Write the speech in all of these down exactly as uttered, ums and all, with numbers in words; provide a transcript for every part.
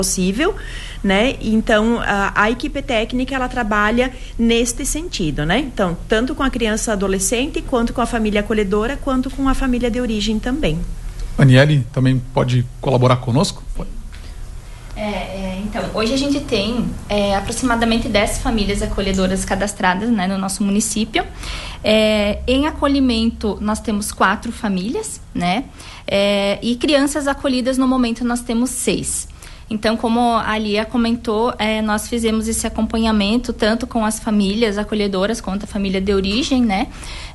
possível, né? Então a, a equipe técnica ela trabalha neste sentido, né? Então tanto com a criança adolescente quanto com a família acolhedora quanto com a família de origem também. Aniele também pode colaborar conosco? É, é, então, hoje a gente tem é, aproximadamente dez famílias acolhedoras cadastradas, né, no nosso município. É, em acolhimento, nós temos quatro famílias, né? É, e crianças acolhidas, no momento, nós temos seis. Então, como a Lia comentou, é, nós fizemos esse acompanhamento tanto com as famílias acolhedoras quanto a família de origem, né?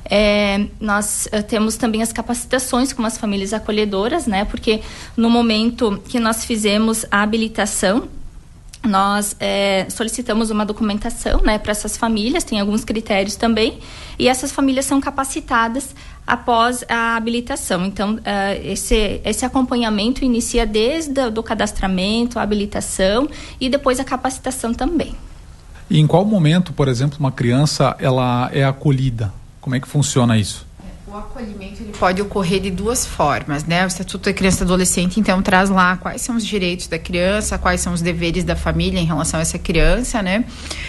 É, nós é, temos também as capacitações com as famílias acolhedoras, né? Porque no momento que nós fizemos a habilitação, nós é, solicitamos uma documentação, né, para essas famílias, tem alguns critérios também, e essas famílias são capacitadas após a habilitação. Então, uh, esse, esse acompanhamento inicia desde o do cadastramento, a habilitação e depois a capacitação também. E em qual momento, por exemplo, uma criança ela é acolhida? Como é que funciona isso? O acolhimento ele pode ocorrer de duas formas, né? O Estatuto da Criança e do Adolescente, então, traz lá quais são os direitos da criança, quais são os deveres da família em relação a essa criança, né?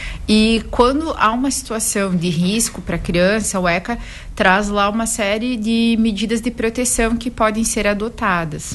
E quando há uma situação de risco para a criança, o ECA traz lá uma série de medidas de proteção que podem ser adotadas,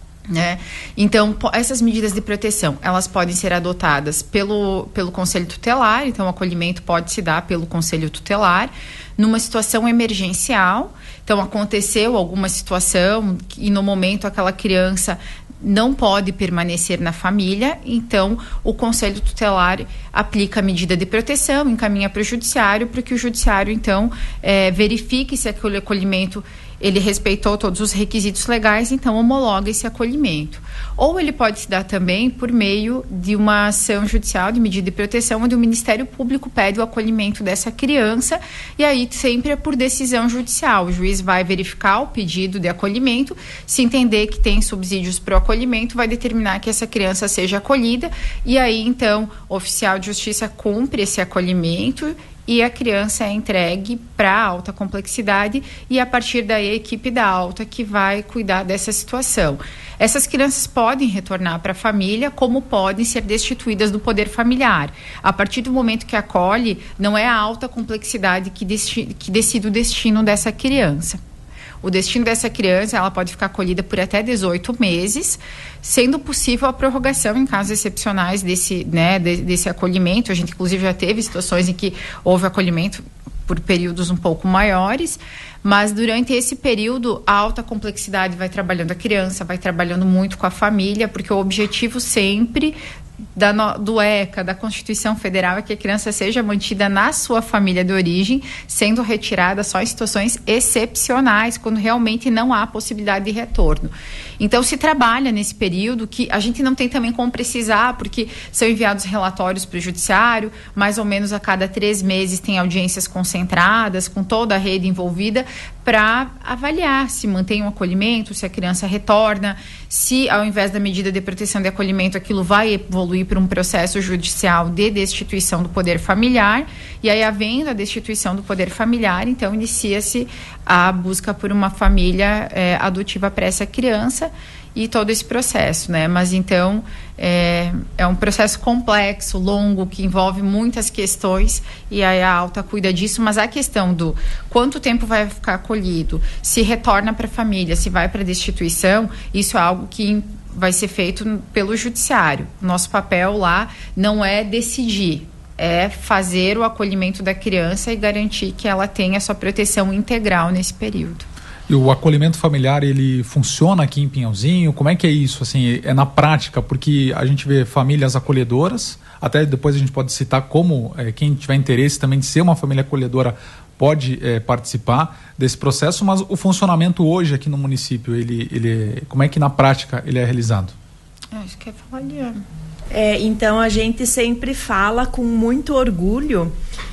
né? Então, essas medidas de proteção, elas podem ser adotadas pelo, pelo Conselho Tutelar, então o acolhimento pode se dar pelo Conselho Tutelar, numa situação emergencial. Então, aconteceu alguma situação e no momento aquela criança não pode permanecer na família, então o Conselho Tutelar aplica a medida de proteção, encaminha para o Judiciário, para que o Judiciário, então, é, verifique se aquele acolhimento ele respeitou todos os requisitos legais, então homologa esse acolhimento. Ou ele pode se dar também por meio de uma ação judicial de medida de proteção, onde o Ministério Público pede o acolhimento dessa criança, e aí sempre é por decisão judicial. O juiz vai verificar o pedido de acolhimento, se entender que tem subsídios para o acolhimento, vai determinar que essa criança seja acolhida, e aí então o oficial de justiça cumpre esse acolhimento e a criança é entregue para a alta complexidade, e a partir daí a equipe da alta que vai cuidar dessa situação. Essas crianças podem retornar para a família, como podem ser destituídas do poder familiar. A partir do momento que acolhe, não é a alta complexidade que, desti- que decide o destino dessa criança. O destino dessa criança, ela pode ficar acolhida por até dezoito meses, sendo possível a prorrogação em casos excepcionais desse, né, de, desse acolhimento. A gente, inclusive, já teve situações em que houve acolhimento por períodos um pouco maiores, mas durante esse período, a alta complexidade vai trabalhando a criança, vai trabalhando muito com a família, porque o objetivo sempre Da, do ECA, da Constituição Federal, é que a criança seja mantida na sua família de origem, sendo retirada só em situações excepcionais, quando realmente não há possibilidade de retorno. Então, se trabalha nesse período, que a gente não tem também como precisar, porque são enviados relatórios para o judiciário, mais ou menos a cada três meses tem audiências concentradas, com toda a rede envolvida, para avaliar se mantém um acolhimento, se a criança retorna, se ao invés da medida de proteção de acolhimento, aquilo vai evoluir para um processo judicial de destituição do poder familiar, e aí, havendo a destituição do poder familiar, então inicia-se a busca por uma família é, adotiva para essa criança, e todo esse processo, né? Mas então é, é um processo complexo, longo, que envolve muitas questões, e aí a alta cuida disso. Mas a questão do quanto tempo vai ficar acolhido, se retorna para a família, se vai para a destituição, isso é algo que vai ser feito pelo judiciário. Nosso papel lá não é decidir, é fazer o acolhimento da criança e garantir que ela tenha a sua proteção integral nesse período. E o acolhimento familiar, ele funciona aqui em Pinhalzinho? Como é que é isso? Assim, é na prática, porque a gente vê famílias acolhedoras, até depois a gente pode citar como é, quem tiver interesse também de ser uma família acolhedora pode é, participar desse processo, mas o funcionamento hoje aqui no município, ele, ele, como é que na prática ele é realizado? Acho que é falar, Liana. É, então a gente sempre fala com muito orgulho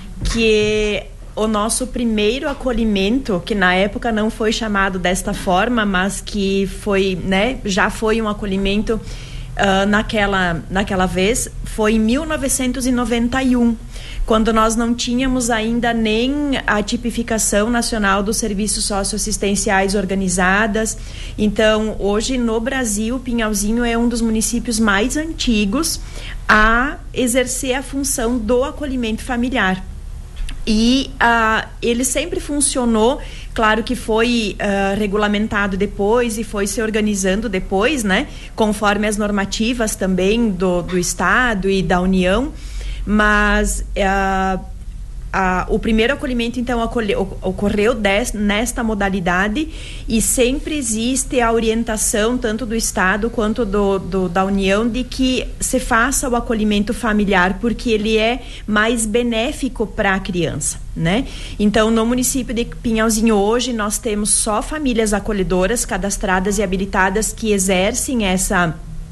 que o nosso primeiro acolhimento, que na época não foi chamado desta forma, mas que foi, né, já foi um acolhimento uh, naquela, naquela vez foi em mil novecentos e noventa e um, quando nós não tínhamos ainda nem a tipificação nacional dos serviços socioassistenciais organizadas. Então, hoje no Brasil, Pinhalzinho é um dos municípios mais antigos a exercer a função do acolhimento familiar. E uh, ele sempre funcionou, claro que foi uh, regulamentado depois e foi se organizando depois, né, conforme as normativas também do, do Estado e da União, mas uh, uh, o primeiro acolhimento, então, acolhe, ocorreu des, nesta modalidade, e sempre existe a orientação, tanto do Estado quanto do, do, da União, de que se faça o acolhimento familiar, porque ele é mais benéfico para a criança, né? Então, no município de Pinhalzinho hoje, nós temos só famílias acolhedoras cadastradas e habilitadas que exercem essa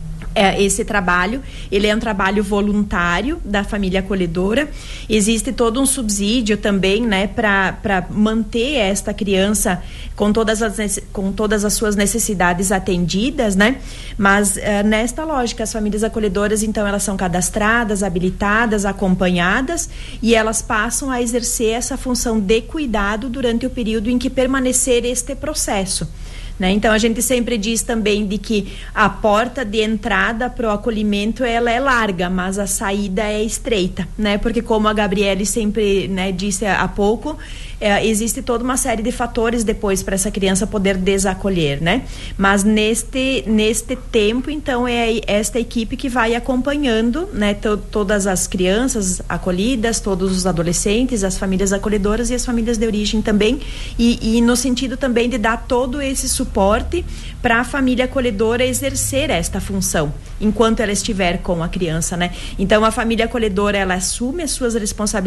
É, esse trabalho. Ele é um trabalho voluntário da família acolhedora. Existe todo um subsídio também, né, para manter esta criança com todas as, com todas as suas necessidades atendidas, né? Mas é, nesta lógica, as famílias acolhedoras, então, elas são cadastradas, habilitadas, acompanhadas, e elas passam a exercer essa função de cuidado durante o período em que permanecer este processo. Né? Então, a gente sempre diz também de que a porta de entrada para o acolhimento, ela é larga, mas a saída é estreita, né? Porque, como a Gabriele sempre, né, disse há pouco, é, existe toda uma série de fatores depois para essa criança poder desacolher, né? Mas neste, neste tempo, então, é esta equipe que vai acompanhando, né, to, todas as crianças acolhidas, todos os adolescentes, as famílias acolhedoras e as famílias de origem também, e, e no sentido também de dar todo esse suporte para a família acolhedora exercer esta função enquanto ela estiver com a criança, né? Então, a família acolhedora, ela assume as suas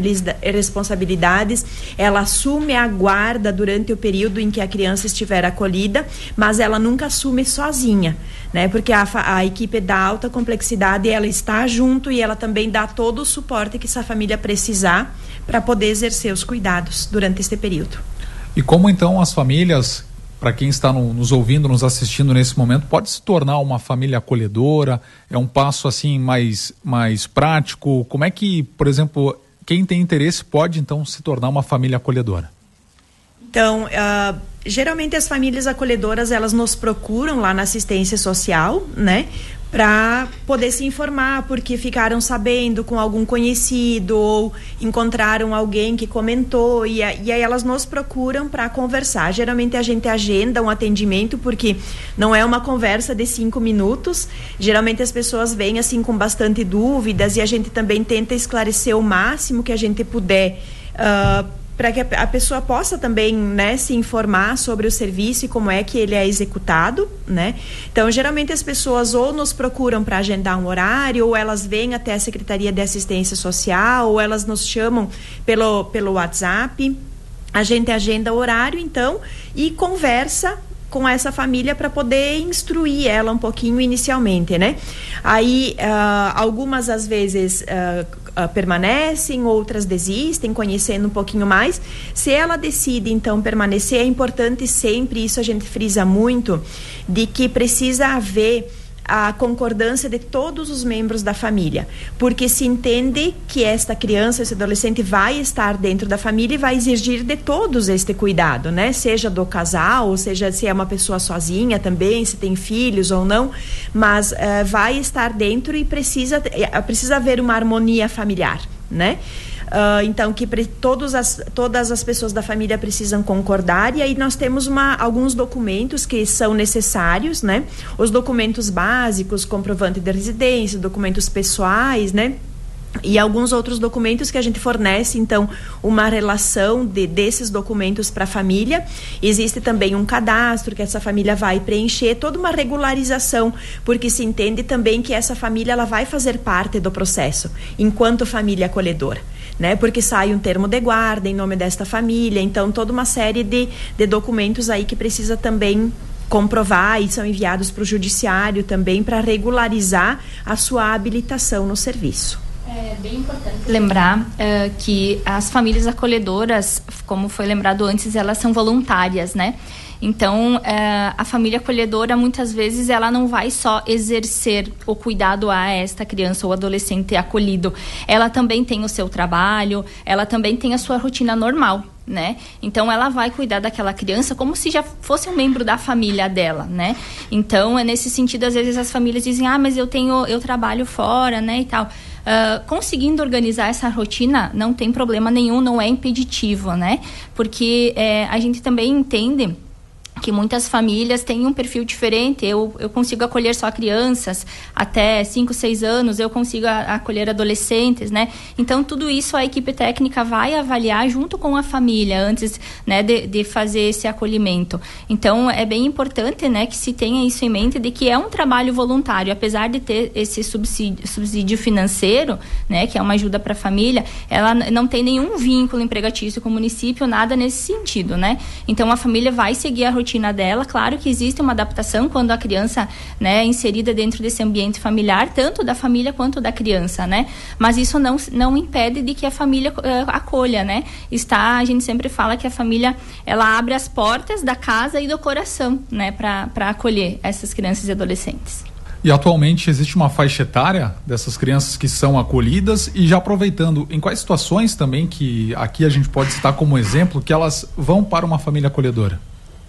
responsabilidades, ela assume a guarda durante o período em que a criança estiver acolhida, mas ela nunca assume sozinha, né? Porque a, a equipe da alta complexidade, ela está junto e ela também dá todo o suporte que essa família precisar para poder exercer os cuidados durante este período. E como então as famílias, para quem está no, nos ouvindo, nos assistindo nesse momento, pode se tornar uma família acolhedora? É um passo assim mais, mais prático? Como é que, por exemplo, quem tem interesse pode então se tornar uma família acolhedora? Então, uh, geralmente as famílias acolhedoras, elas nos procuram lá na assistência social, né, para poder se informar, porque ficaram sabendo com algum conhecido ou encontraram alguém que comentou, e, a, e aí elas nos procuram para conversar. Geralmente a gente agenda um atendimento, porque não é uma conversa de cinco minutos. Geralmente as pessoas vêm assim com bastante dúvidas, e a gente também tenta esclarecer o máximo que a gente puder, uh, para que a pessoa possa também, né, se informar sobre o serviço e como é que ele é executado, né? Então, geralmente as pessoas ou nos procuram para agendar um horário, ou elas vêm até a Secretaria de Assistência Social, ou elas nos chamam pelo, pelo WhatsApp. A gente agenda o horário, então, e conversa com essa família para poder instruir ela um pouquinho inicialmente, né? Aí, uh, algumas às vezes uh, uh, permanecem, outras desistem, conhecendo um pouquinho mais. Se ela decide, então, permanecer, é importante sempre, isso a gente frisa muito, de que precisa haver a concordância de todos os membros da família, porque se entende que esta criança, esse adolescente vai estar dentro da família e vai exigir de todos este cuidado, né? Seja do casal, ou seja, se é uma pessoa sozinha também, se tem filhos ou não, mas uh, vai estar dentro e precisa, precisa haver uma harmonia familiar, né? Uh, então, que pre- todos as, todas as pessoas da família precisam concordar, e aí nós temos uma, alguns documentos que são necessários, né? Os documentos básicos, comprovante de residência, documentos pessoais, né? E alguns outros documentos que a gente fornece, então, uma relação de, desses documentos para a família. Existe também um cadastro que essa família vai preencher, toda uma regularização, porque se entende também que essa família, ela vai fazer parte do processo, enquanto família acolhedora, né? Porque sai um termo de guarda em nome desta família, então toda uma série de, de documentos aí que precisa também comprovar e são enviados para o judiciário também para regularizar a sua habilitação no serviço. É bem importante lembrar uh, que as famílias acolhedoras, como foi lembrado antes, elas são voluntárias, né? Então, é, a família acolhedora, muitas vezes, ela não vai só exercer o cuidado a esta criança ou adolescente acolhido. Ela também tem o seu trabalho, ela também tem a sua rotina normal, né? Então, ela vai cuidar daquela criança como se já fosse um membro da família dela, né? Então, é nesse sentido, às vezes as famílias dizem, ah, mas eu tenho, eu trabalho fora, né, e tal. Uh, conseguindo organizar essa rotina, não tem problema nenhum, não é impeditivo, né? Porque é, a gente também entende que muitas famílias têm um perfil diferente. Eu, eu consigo acolher só crianças até cinco, seis anos, eu consigo a, acolher adolescentes, né? Então, tudo isso a equipe técnica vai avaliar junto com a família antes, né, de, de fazer esse acolhimento. Então, é bem importante, né, que se tenha isso em mente, de que é um trabalho voluntário. Apesar de ter esse subsídio, subsídio financeiro, né, que é uma ajuda para a família, ela não tem nenhum vínculo empregatício com o município, nada nesse sentido, né? Então, a família vai seguir a rotina dela. Claro que existe uma adaptação quando a criança, né, é inserida dentro desse ambiente familiar, tanto da família quanto da criança, né? Mas isso não, não impede de que a família uh, acolha, né? Está, a gente sempre fala que a família, ela abre as portas da casa e do coração, né, para para acolher essas crianças e adolescentes. E atualmente existe uma faixa etária dessas crianças que são acolhidas, e já aproveitando, em quais situações também que aqui a gente pode citar como exemplo que elas vão para uma família acolhedora?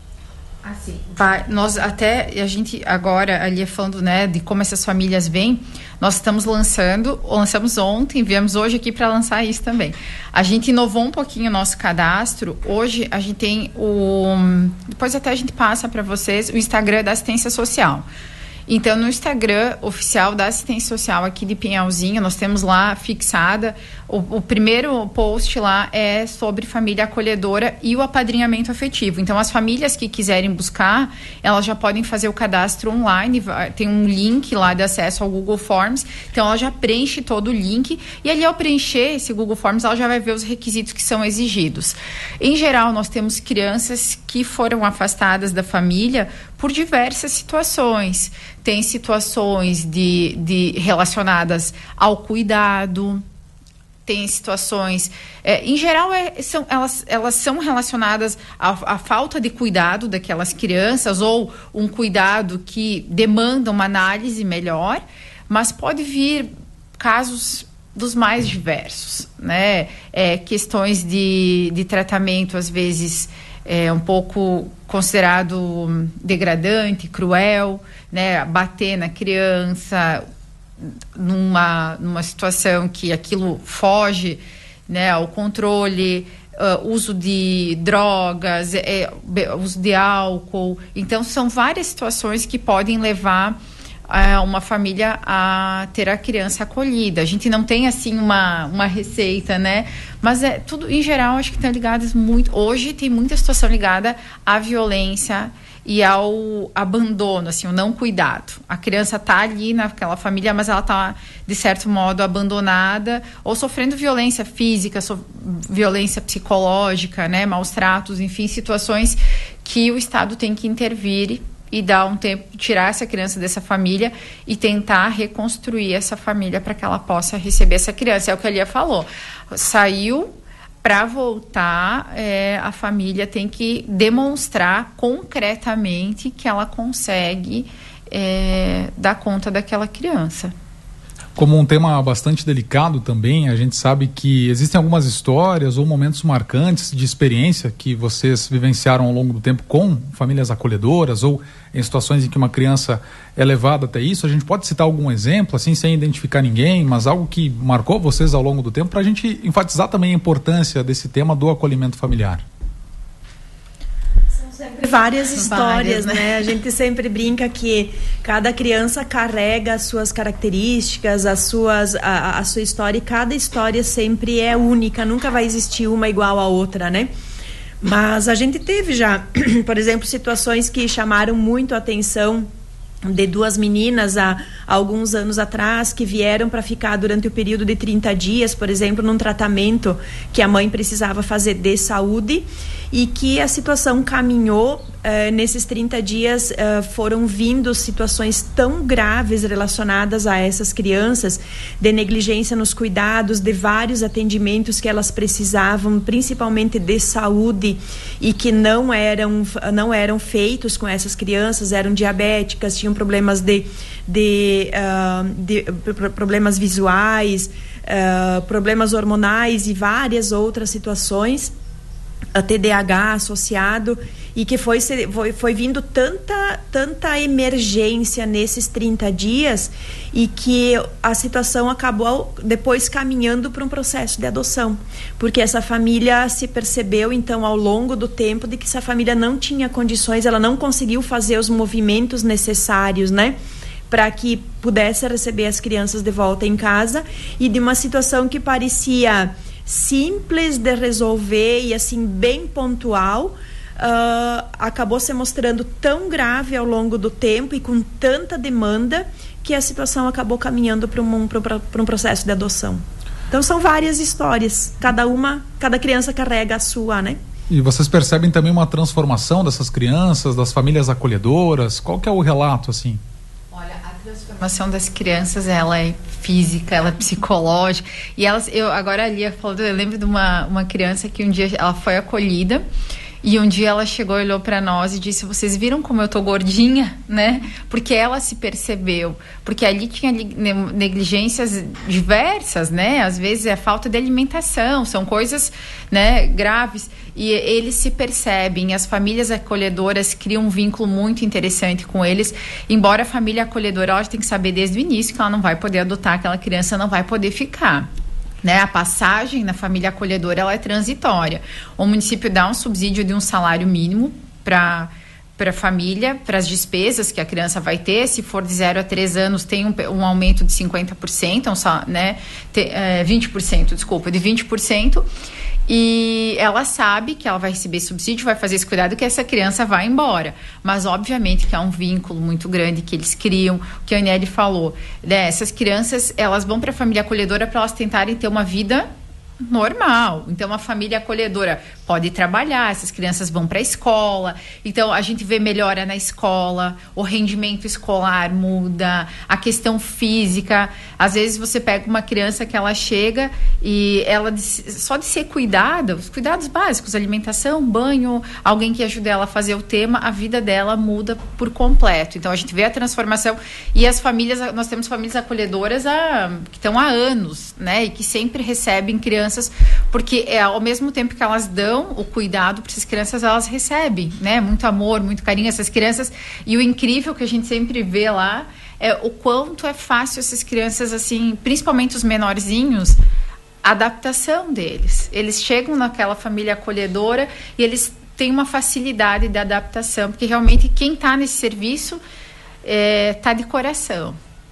Assim, vai, nós até, a gente agora ali falando, né, de como essas famílias vêm, nós estamos lançando, lançamos ontem, viemos hoje aqui para lançar isso também. A gente inovou um pouquinho o nosso cadastro. Hoje a gente tem o, depois até a gente passa para vocês, o Instagram da assistência social. Então, no Instagram oficial da assistência social aqui de Pinhalzinho, nós temos lá fixada, o, o primeiro post lá é sobre família acolhedora e o apadrinhamento afetivo. Então, as famílias que quiserem buscar, elas já podem fazer o cadastro online, vai, tem um link lá de acesso ao Google Forms, então ela já preenche todo o link, e ali ao preencher esse Google Forms, ela já vai ver os requisitos que são exigidos. Em geral, nós temos crianças que foram afastadas da família por diversas situações. Tem situações de, de relacionadas ao cuidado, tem situações, é, em geral, é, são, elas, elas são relacionadas à, à falta de cuidado daquelas crianças, ou um cuidado que demanda uma análise melhor, mas pode vir casos dos mais diversos, né? É, questões de, de tratamento, às vezes, é um pouco considerado degradante, cruel, né? Bater na criança numa, numa situação que aquilo foge, né, ao controle, uh, uso de drogas, é, uso de álcool. Então, são várias situações que podem levar uh, uma família a ter a criança acolhida. A gente não tem, assim, uma, uma receita, né? Mas é tudo, em geral, acho que estão ligadas muito... Hoje tem muita situação ligada à violência e ao abandono, assim, o não cuidado. A criança está ali naquela família, mas ela está, de certo modo, abandonada ou sofrendo violência física, so, violência psicológica, né, maus tratos, enfim, situações que o Estado tem que intervir e dar um tempo, tirar essa criança dessa família e tentar reconstruir essa família para que ela possa receber essa criança. É o que a Lia falou. Saiu... Para voltar, é, a família tem que demonstrar concretamente que ela consegue é, dar conta daquela criança. Como um tema bastante delicado também, a gente sabe que existem algumas histórias ou momentos marcantes de experiência que vocês vivenciaram ao longo do tempo com famílias acolhedoras, ou em situações em que uma criança é levada até isso. A gente pode citar algum exemplo, assim, sem identificar ninguém, mas algo que marcou vocês ao longo do tempo, para a gente enfatizar também a importância desse tema do acolhimento familiar. Sempre várias histórias, várias, né? né? A gente sempre brinca que cada criança carrega as suas características, as suas, a, a sua história, e cada história sempre é única, nunca vai existir uma igual a outra, né? Mas a gente teve já, por exemplo, situações que chamaram muito a atenção de duas meninas, a, há alguns anos atrás, que vieram para ficar durante o período de trinta dias, por exemplo, num tratamento que a mãe precisava fazer de saúde, e que a situação caminhou, eh, nesses trinta dias eh, foram vindo situações tão graves relacionadas a essas crianças, de negligência nos cuidados, de vários atendimentos que elas precisavam, principalmente de saúde, e que não eram, não eram feitos com essas crianças, eram diabéticas, tinham problemas de, de, uh, de problemas visuais, uh, problemas hormonais e várias outras situações, a T D A H associado, e que foi, foi, foi vindo tanta, tanta emergência nesses trinta dias, e que a situação acabou depois caminhando para um processo de adoção, porque essa família se percebeu então ao longo do tempo de que essa família não tinha condições, ela não conseguiu fazer os movimentos necessários, né, para que pudesse receber as crianças de volta em casa, e de uma situação que parecia simples de resolver e assim bem pontual, uh, acabou se mostrando tão grave ao longo do tempo e com tanta demanda, que a situação acabou caminhando para um, para um processo de adoção. Então são várias histórias, cada uma, cada criança carrega a sua, né? E vocês percebem também uma transformação dessas crianças, das famílias acolhedoras? Qual que é o relato, assim? Olha, a transformação das crianças, ela é física, ela é psicológica, e elas, eu agora a Lia falou, eu lembro de uma, uma criança que um dia ela foi acolhida, e um dia ela chegou, olhou para nós e disse: vocês viram como eu tô gordinha, né? Porque ela se percebeu, porque ali tinha negligências diversas, né? Às vezes é falta de alimentação, são coisas, né, graves, e eles se percebem. As famílias acolhedoras criam um vínculo muito interessante com eles, embora a família acolhedora, ela tem que saber desde o início que ela não vai poder adotar aquela criança, não vai poder ficar, né? A passagem na família acolhedora, ela é transitória. O município dá um subsídio de um salário mínimo para para a família, para as despesas que a criança vai ter. Se for de zero a três anos, tem um, um aumento de cinquenta por cento, um, né? Te, é, vinte por cento, desculpa, de vinte por cento. E ela sabe que ela vai receber subsídio, vai fazer esse cuidado, que essa criança vai embora. Mas, obviamente, que há um vínculo muito grande que eles criam, o que a Aniele falou, né? Essas crianças, elas vão para a família acolhedora para elas tentarem ter uma vida normal. Então, a família acolhedora pode trabalhar, essas crianças vão para a escola, então a gente vê melhora na escola, o rendimento escolar muda, a questão física. Às vezes você pega uma criança que ela chega e ela só de ser cuidada, os cuidados básicos, alimentação, banho, alguém que ajude ela a fazer o tema, a vida dela muda por completo. Então a gente vê a transformação, e as famílias, nós temos famílias acolhedoras há, que estão há anos, né, e que sempre recebem crianças, porque é, ao mesmo tempo que elas dão o cuidado para essas crianças, elas recebem, né, muito amor, muito carinho, essas crianças. E o incrível que a gente sempre vê lá é o quanto é fácil essas crianças, assim, principalmente os menorzinhos, a adaptação deles. Eles chegam naquela família acolhedora e eles têm uma facilidade de adaptação, porque realmente quem está nesse serviço está é, de coração.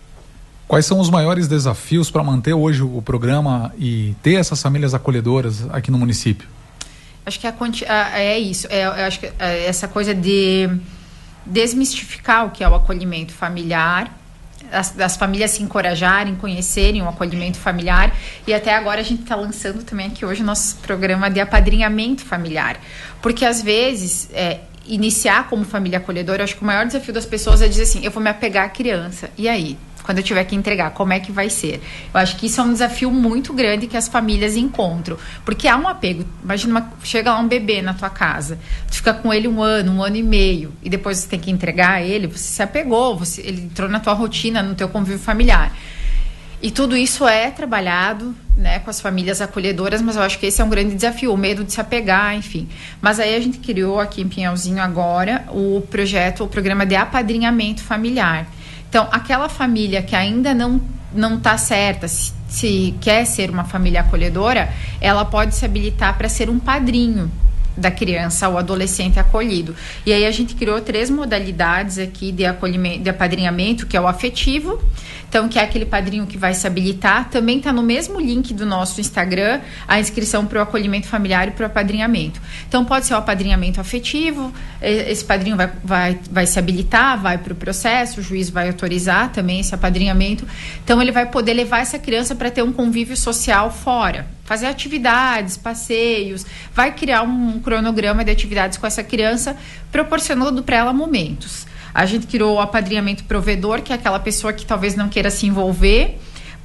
Quais são os maiores desafios para manter hoje o programa e ter essas famílias acolhedoras aqui no município? Acho que a, a, é isso. É, eu acho que é essa coisa de desmistificar o que é o acolhimento familiar, as, as famílias se encorajarem, conhecerem o acolhimento familiar. E até agora a gente está lançando também aqui hoje o nosso programa de apadrinhamento familiar. Porque às vezes, é, iniciar como família acolhedora, eu acho que o maior desafio das pessoas é dizer assim: eu vou me apegar à criança. E aí? Quando eu tiver que entregar, como é que vai ser? Eu acho que isso é um desafio muito grande que as famílias encontram, porque há um apego. Imagina, uma, chega lá um bebê na tua casa, tu fica com ele um ano, um ano e meio, e depois você tem que entregar ele, você se apegou, você, ele entrou na tua rotina, no teu convívio familiar. E tudo isso é trabalhado, né, com as famílias acolhedoras, mas eu acho que esse é um grande desafio, o medo de se apegar, enfim. Mas aí a gente criou aqui em Pinhalzinho agora o projeto, o programa de apadrinhamento familiar. Então, aquela família que ainda não não está certa, se, se quer ser uma família acolhedora, ela pode se habilitar para ser um padrinho da criança ou adolescente acolhido. E aí a gente criou três modalidades aqui de acolhimento, de apadrinhamento, que é o afetivo, então que é aquele padrinho que vai se habilitar. Também está no mesmo link do nosso Instagram a inscrição para o acolhimento familiar e para o apadrinhamento. Então pode ser o apadrinhamento afetivo, esse padrinho vai, vai, vai se habilitar, vai para o processo, o juiz vai autorizar também esse apadrinhamento. Então ele vai poder levar essa criança para ter um convívio social fora, fazer atividades, passeios, vai criar um cronograma de atividades com essa criança, proporcionando para ela momentos. A gente criou o apadrinhamento provedor, que é aquela pessoa que talvez não queira se envolver,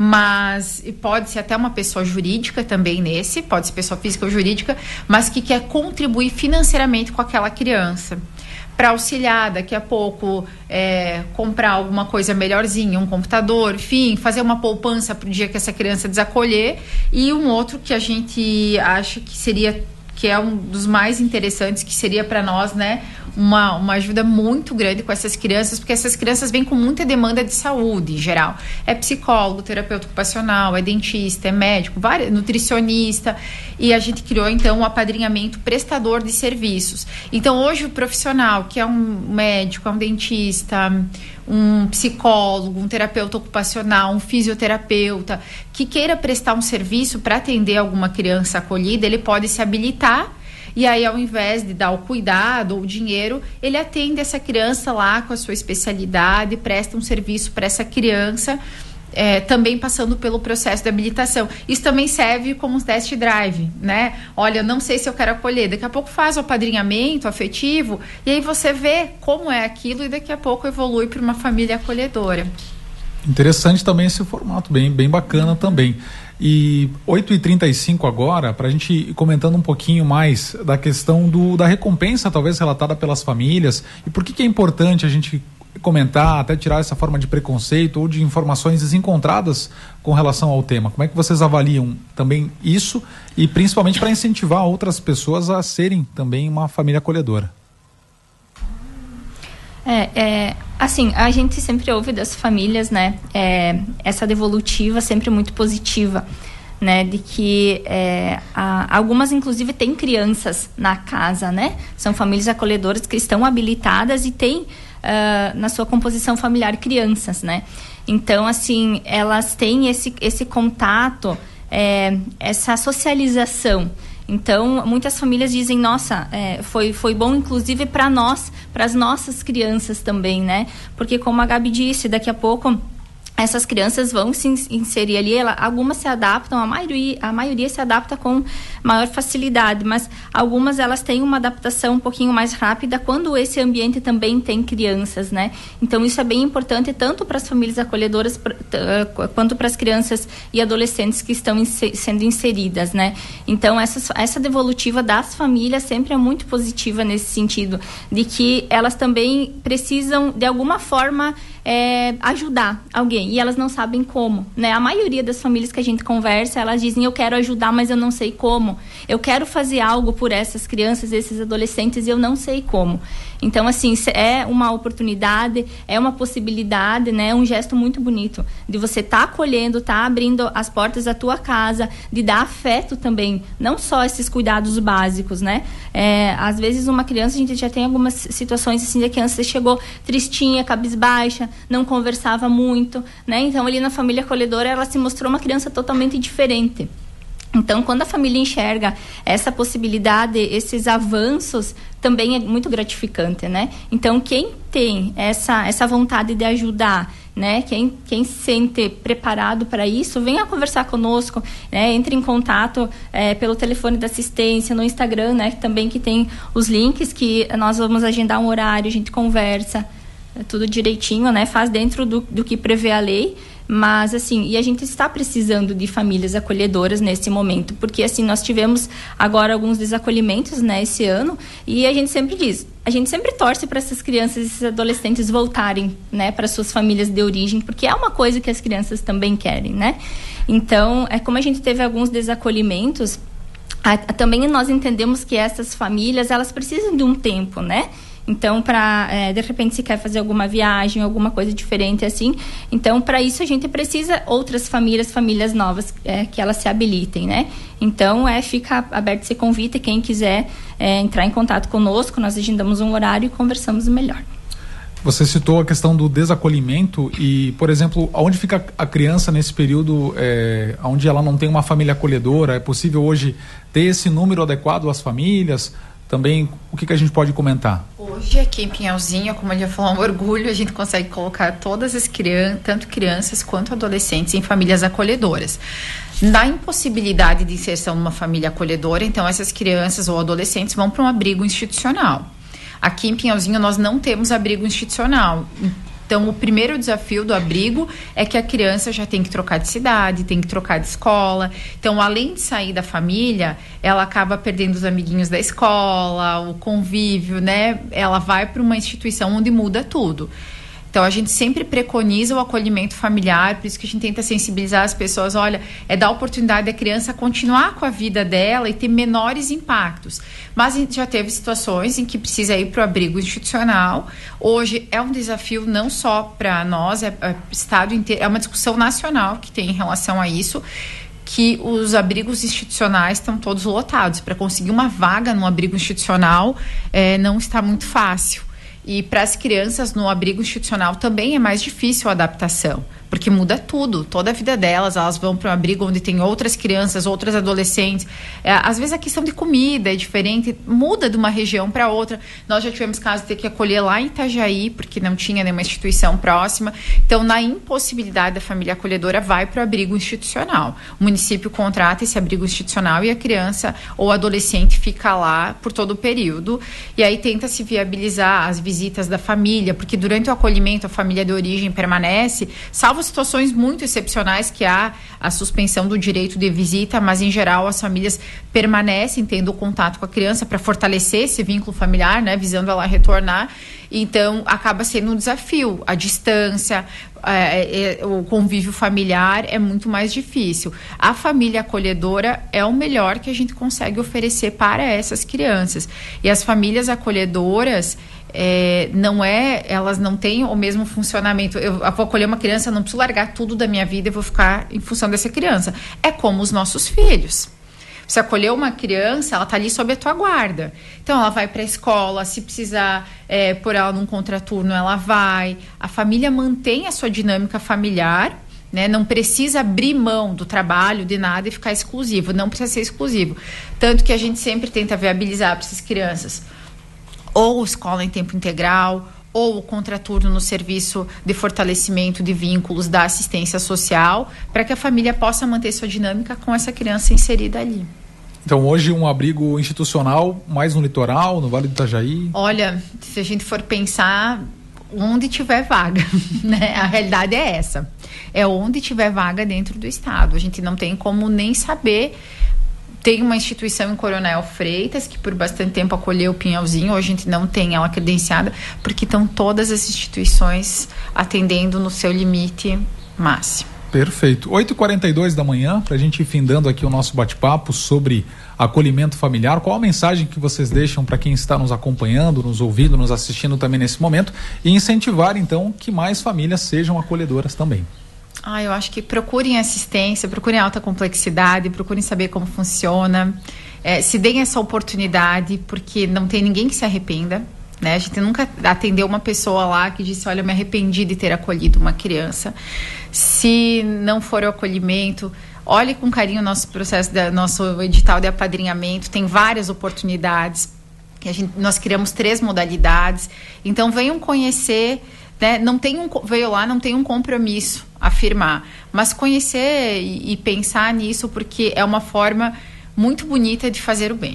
mas pode ser até uma pessoa jurídica também nesse, pode ser pessoa física ou jurídica, mas que quer contribuir financeiramente com aquela criança, para auxiliar daqui a pouco, é, comprar alguma coisa melhorzinha, um computador, enfim, fazer uma poupança para o dia que essa criança desacolher. E um outro que a gente acha que seria, que é um dos mais interessantes, que seria para nós, né, uma, uma ajuda muito grande com essas crianças, porque essas crianças vêm com muita demanda de saúde em geral. É psicólogo, terapeuta ocupacional, é dentista, é médico, várias, nutricionista, e a gente criou então um apadrinhamento prestador de serviços. Então hoje o profissional, que é um médico, é um dentista, um psicólogo, um terapeuta ocupacional, um fisioterapeuta, que queira prestar um serviço para atender alguma criança acolhida, ele pode se habilitar. E aí, ao invés de dar o cuidado ou o dinheiro, ele atende essa criança lá com a sua especialidade, presta um serviço para essa criança, é, também passando pelo processo de habilitação. Isso também serve como um test drive, né? Olha, eu não sei se eu quero acolher, daqui a pouco faz o apadrinhamento afetivo, e aí você vê como é aquilo e daqui a pouco evolui para uma família acolhedora. Interessante também esse formato, bem, bem bacana também. E oito e trinta e cinco agora, para a gente ir comentando um pouquinho mais da questão do, da recompensa, talvez relatada pelas famílias, e por que que é importante a gente comentar, até tirar essa forma de preconceito ou de informações desencontradas com relação ao tema. Como é que vocês avaliam também isso, e principalmente para incentivar outras pessoas a serem também uma família acolhedora? É, é, assim, a gente sempre ouve das famílias, né, é, essa devolutiva sempre muito positiva, né, de que é, a, algumas inclusive têm crianças na casa, né, são famílias acolhedoras que estão habilitadas e têm uh, na sua composição familiar crianças, né, então assim, elas têm esse, esse contato, é, essa socialização. Então, muitas famílias dizem, nossa, é, foi, foi bom inclusive para nós, para as nossas crianças também, né? Porque como a Gabi disse, daqui a pouco essas crianças vão se inserir ali, ela, algumas se adaptam, a maioria, a maioria se adapta com maior facilidade, mas algumas elas têm uma adaptação um pouquinho mais rápida quando esse ambiente também tem crianças, né? Então isso é bem importante tanto para as famílias acolhedoras quanto para as crianças e adolescentes que estão inse- sendo inseridas, né? Então essa, essa devolutiva das famílias sempre é muito positiva nesse sentido, de que elas também precisam de alguma forma É, ajudar alguém, e elas não sabem como, né? A maioria das famílias que a gente conversa, elas dizem, eu quero ajudar, mas eu não sei como, eu quero fazer algo por essas crianças, esses adolescentes, e eu não sei como. Então, assim, é uma oportunidade, é uma possibilidade, né? É um gesto muito bonito de você estar tá acolhendo, estar tá abrindo as portas da tua casa, de dar afeto também, não só esses cuidados básicos, né? É, às vezes uma criança, a gente já tem algumas situações assim, de que a criança chegou tristinha, cabisbaixa, não conversava muito, né? Então, ali na família acolhedora, ela se mostrou uma criança totalmente diferente. Então, quando a família enxerga essa possibilidade, esses avanços, também é muito gratificante, né? Então, quem tem essa, essa vontade de ajudar, né? Quem, quem se sente preparado para isso, venha conversar conosco, né? Entre em contato é, pelo telefone da assistência, no Instagram, né? Também que tem os links, que nós vamos agendar um horário, a gente conversa, é tudo direitinho, né? Faz dentro do, do que prevê a lei. Mas, assim, e a gente está precisando de famílias acolhedoras nesse momento, porque, assim, nós tivemos agora alguns desacolhimentos, né, esse ano, e a gente sempre diz, a gente sempre torce para essas crianças e esses adolescentes voltarem, né, para suas famílias de origem, porque é uma coisa que as crianças também querem, né? Então, é como a gente teve alguns desacolhimentos, a, a, também nós entendemos que essas famílias, elas precisam de um tempo, né? Então, para, é, de repente, se quer fazer alguma viagem, alguma coisa diferente assim, então, para isso a gente precisa outras famílias, famílias novas, é, que elas se habilitem, né? Então, é, fica aberto esse convite, quem quiser é, entrar em contato conosco, nós agendamos um horário e conversamos melhor. Você citou a questão do desacolhimento e, por exemplo, onde fica a criança nesse período é, onde ela não tem uma família acolhedora? É possível hoje ter esse número adequado às famílias? Também, o que, que a gente pode comentar? Hoje, aqui em Pinhalzinho, como ele já falou, é um orgulho, a gente consegue colocar todas as crianças, tanto crianças quanto adolescentes, em famílias acolhedoras. Na impossibilidade de inserção numa família acolhedora, então essas crianças ou adolescentes vão para um abrigo institucional. Aqui em Pinhalzinho nós não temos abrigo institucional. Então, o primeiro desafio do abrigo é que a criança já tem que trocar de cidade, tem que trocar de escola. Então, além de sair da família, ela acaba perdendo os amiguinhos da escola, o convívio, né? Ela vai para uma instituição onde muda tudo. Então, a gente sempre preconiza o acolhimento familiar, por isso que a gente tenta sensibilizar as pessoas, olha, é dar a oportunidade da criança continuar com a vida dela e ter menores impactos. Mas a gente já teve situações em que precisa ir para o abrigo institucional. Hoje é um desafio não só para nós, é, é, estado inteiro, é uma discussão nacional que tem em relação a isso, que os abrigos institucionais estão todos lotados. Para conseguir uma vaga no abrigo institucional é, não está muito fácil. E para as crianças no abrigo institucional também é mais difícil a adaptação, porque muda tudo, toda a vida delas, elas vão para um abrigo onde tem outras crianças, outras adolescentes, é, às vezes a questão de comida é diferente, muda de uma região para outra. Nós já tivemos casos de ter que acolher lá em Itajaí, porque não tinha nenhuma instituição próxima. Então, na impossibilidade da família acolhedora, vai para o abrigo institucional. O município contrata esse abrigo institucional e a criança ou adolescente fica lá por todo o período, e aí tenta se viabilizar as visitas da família, porque durante o acolhimento a família de origem permanece, salvo situações muito excepcionais que há a suspensão do direito de visita, mas em geral as famílias permanecem tendo o contato com a criança para fortalecer esse vínculo familiar, né, visando ela retornar. Então acaba sendo um desafio, a distância, é, é, o convívio familiar é muito mais difícil. A família acolhedora é o melhor que a gente consegue oferecer para essas crianças, e as famílias acolhedoras É, não é, elas não têm o mesmo funcionamento. Eu vou acolher uma criança, eu não preciso largar tudo da minha vida e vou ficar em função dessa criança. É como os nossos filhos. Você acolheu uma criança, ela está ali sob a tua guarda. Então ela vai para a escola, se precisar é, pôr ela num contraturno, ela vai. A família mantém a sua dinâmica familiar, né? Não precisa abrir mão do trabalho, de nada e ficar exclusivo. Não precisa ser exclusivo. Tanto que a gente sempre tenta viabilizar para essas crianças ou escola em tempo integral, ou o contraturno no serviço de fortalecimento de vínculos da assistência social, para que a família possa manter sua dinâmica com essa criança inserida ali. Então, hoje um abrigo institucional mais no litoral, no Vale do Itajaí? Olha, se a gente for pensar, onde tiver vaga, né? A realidade é essa. É onde tiver vaga dentro do estado. A gente não tem como nem saber. Tem uma instituição em Coronel Freitas, que por bastante tempo acolheu o Pinhalzinho, hoje a gente não tem ela credenciada, porque estão todas as instituições atendendo no seu limite máximo. Perfeito. oito e quarenta e dois da manhã, para a gente ir findando aqui o nosso bate-papo sobre acolhimento familiar. Qual a mensagem que vocês deixam para quem está nos acompanhando, nos ouvindo, nos assistindo também nesse momento, e incentivar então que mais famílias sejam acolhedoras também? Ah, eu acho que procurem assistência, procurem alta complexidade, procurem saber como funciona, é, se deem essa oportunidade, porque não tem ninguém que se arrependa, né? A gente nunca atendeu uma pessoa lá que disse, olha, eu me arrependi de ter acolhido uma criança. Se não for o acolhimento, olhe com carinho o nosso processo, da, nosso edital de apadrinhamento, tem várias oportunidades, que a gente, nós criamos três modalidades, então venham conhecer, né? Não tem um, veio lá, não tem um compromisso a firmar, mas conhecer e, e pensar nisso, porque é uma forma muito bonita de fazer o bem.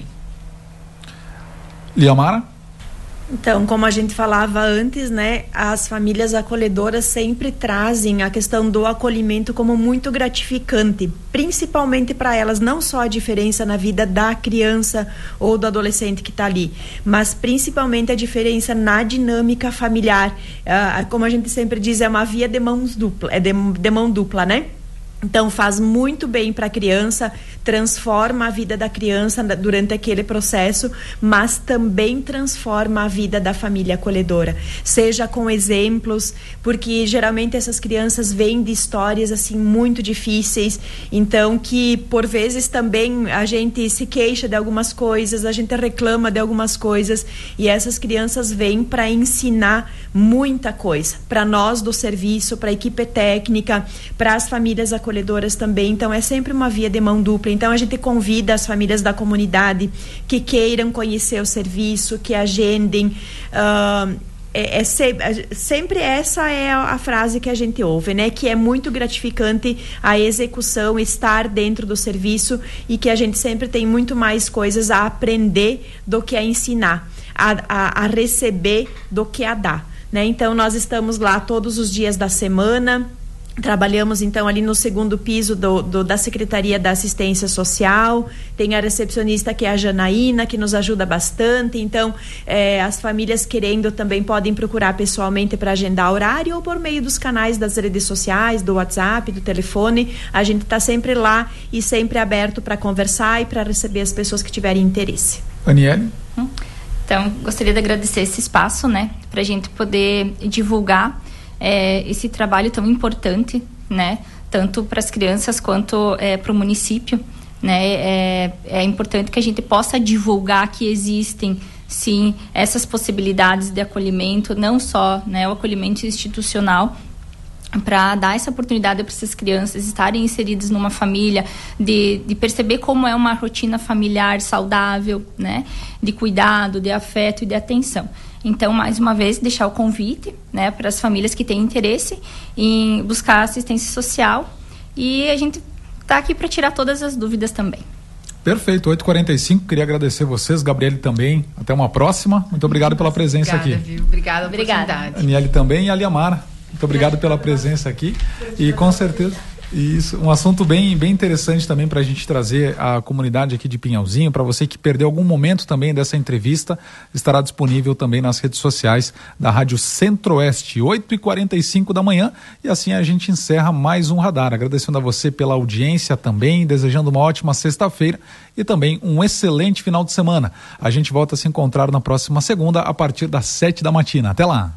Liamara? Então, como a gente falava antes, né, as famílias acolhedoras sempre trazem a questão do acolhimento como muito gratificante, principalmente para elas, não só a diferença na vida da criança ou do adolescente que está ali, mas principalmente a diferença na dinâmica familiar. Ah, como a gente sempre diz, é uma via de mãos dupla, é de, de mão dupla, né? Então faz muito bem para a criança, transforma a vida da criança durante aquele processo, mas também transforma a vida da família acolhedora, seja com exemplos, porque geralmente essas crianças vêm de histórias assim muito difíceis, então que por vezes também a gente se queixa de algumas coisas, a gente reclama de algumas coisas, e essas crianças vêm para ensinar muita coisa para nós do serviço, para a equipe técnica, para as famílias acolhedoras também. Então é sempre uma via de mão dupla. Então a gente convida as famílias da comunidade que queiram conhecer o serviço, que agendem. Uh, é, é se, sempre essa é a frase que a gente ouve, né? Que é muito gratificante a execução, estar dentro do serviço, e que a gente sempre tem muito mais coisas a aprender do que a ensinar, a, a, a receber do que a dar, né? Então nós estamos lá todos os dias da semana. Trabalhamos então ali no segundo piso do, do, da Secretaria da Assistência Social. Tem a recepcionista, que é a Janaína, que nos ajuda bastante. Então eh, as famílias querendo também podem procurar pessoalmente para agendar horário, ou por meio dos canais das redes sociais, do WhatsApp, do telefone. A gente está sempre lá e sempre aberto para conversar e para receber as pessoas que tiverem interesse. Aniele? Então, gostaria de agradecer esse espaço, né, para a gente poder divulgar É, esse trabalho tão importante, né, tanto para as crianças quanto é, para o município, né. É, é importante que a gente possa divulgar que existem sim essas possibilidades de acolhimento, não só, né, o acolhimento institucional, para dar essa oportunidade para essas crianças estarem inseridas numa família, de, de perceber como é uma rotina familiar saudável, né, de cuidado, de afeto e de atenção. Então, mais uma vez, deixar o convite, né, para as famílias que têm interesse em buscar assistência social, e a gente está aqui para tirar todas as dúvidas também. Perfeito, oito e quarenta e cinco, queria agradecer vocês, Gabriele também, até uma próxima, muito obrigado pela presença. Obrigada, aqui. Viu? Obrigada, obrigada. Aniele também, e a Liamara, muito obrigado pela presença aqui, e com certeza... Isso, um assunto bem, bem interessante também para a gente trazer a comunidade aqui de Pinhalzinho. Para você que perdeu algum momento também dessa entrevista, estará disponível também nas redes sociais da Rádio Centro-Oeste, oito e quarenta e cinco da manhã, e assim a gente encerra mais um Radar, agradecendo a você pela audiência também, desejando uma ótima sexta-feira e também um excelente final de semana. A gente volta a se encontrar na próxima segunda a partir das sete da matina. Até lá!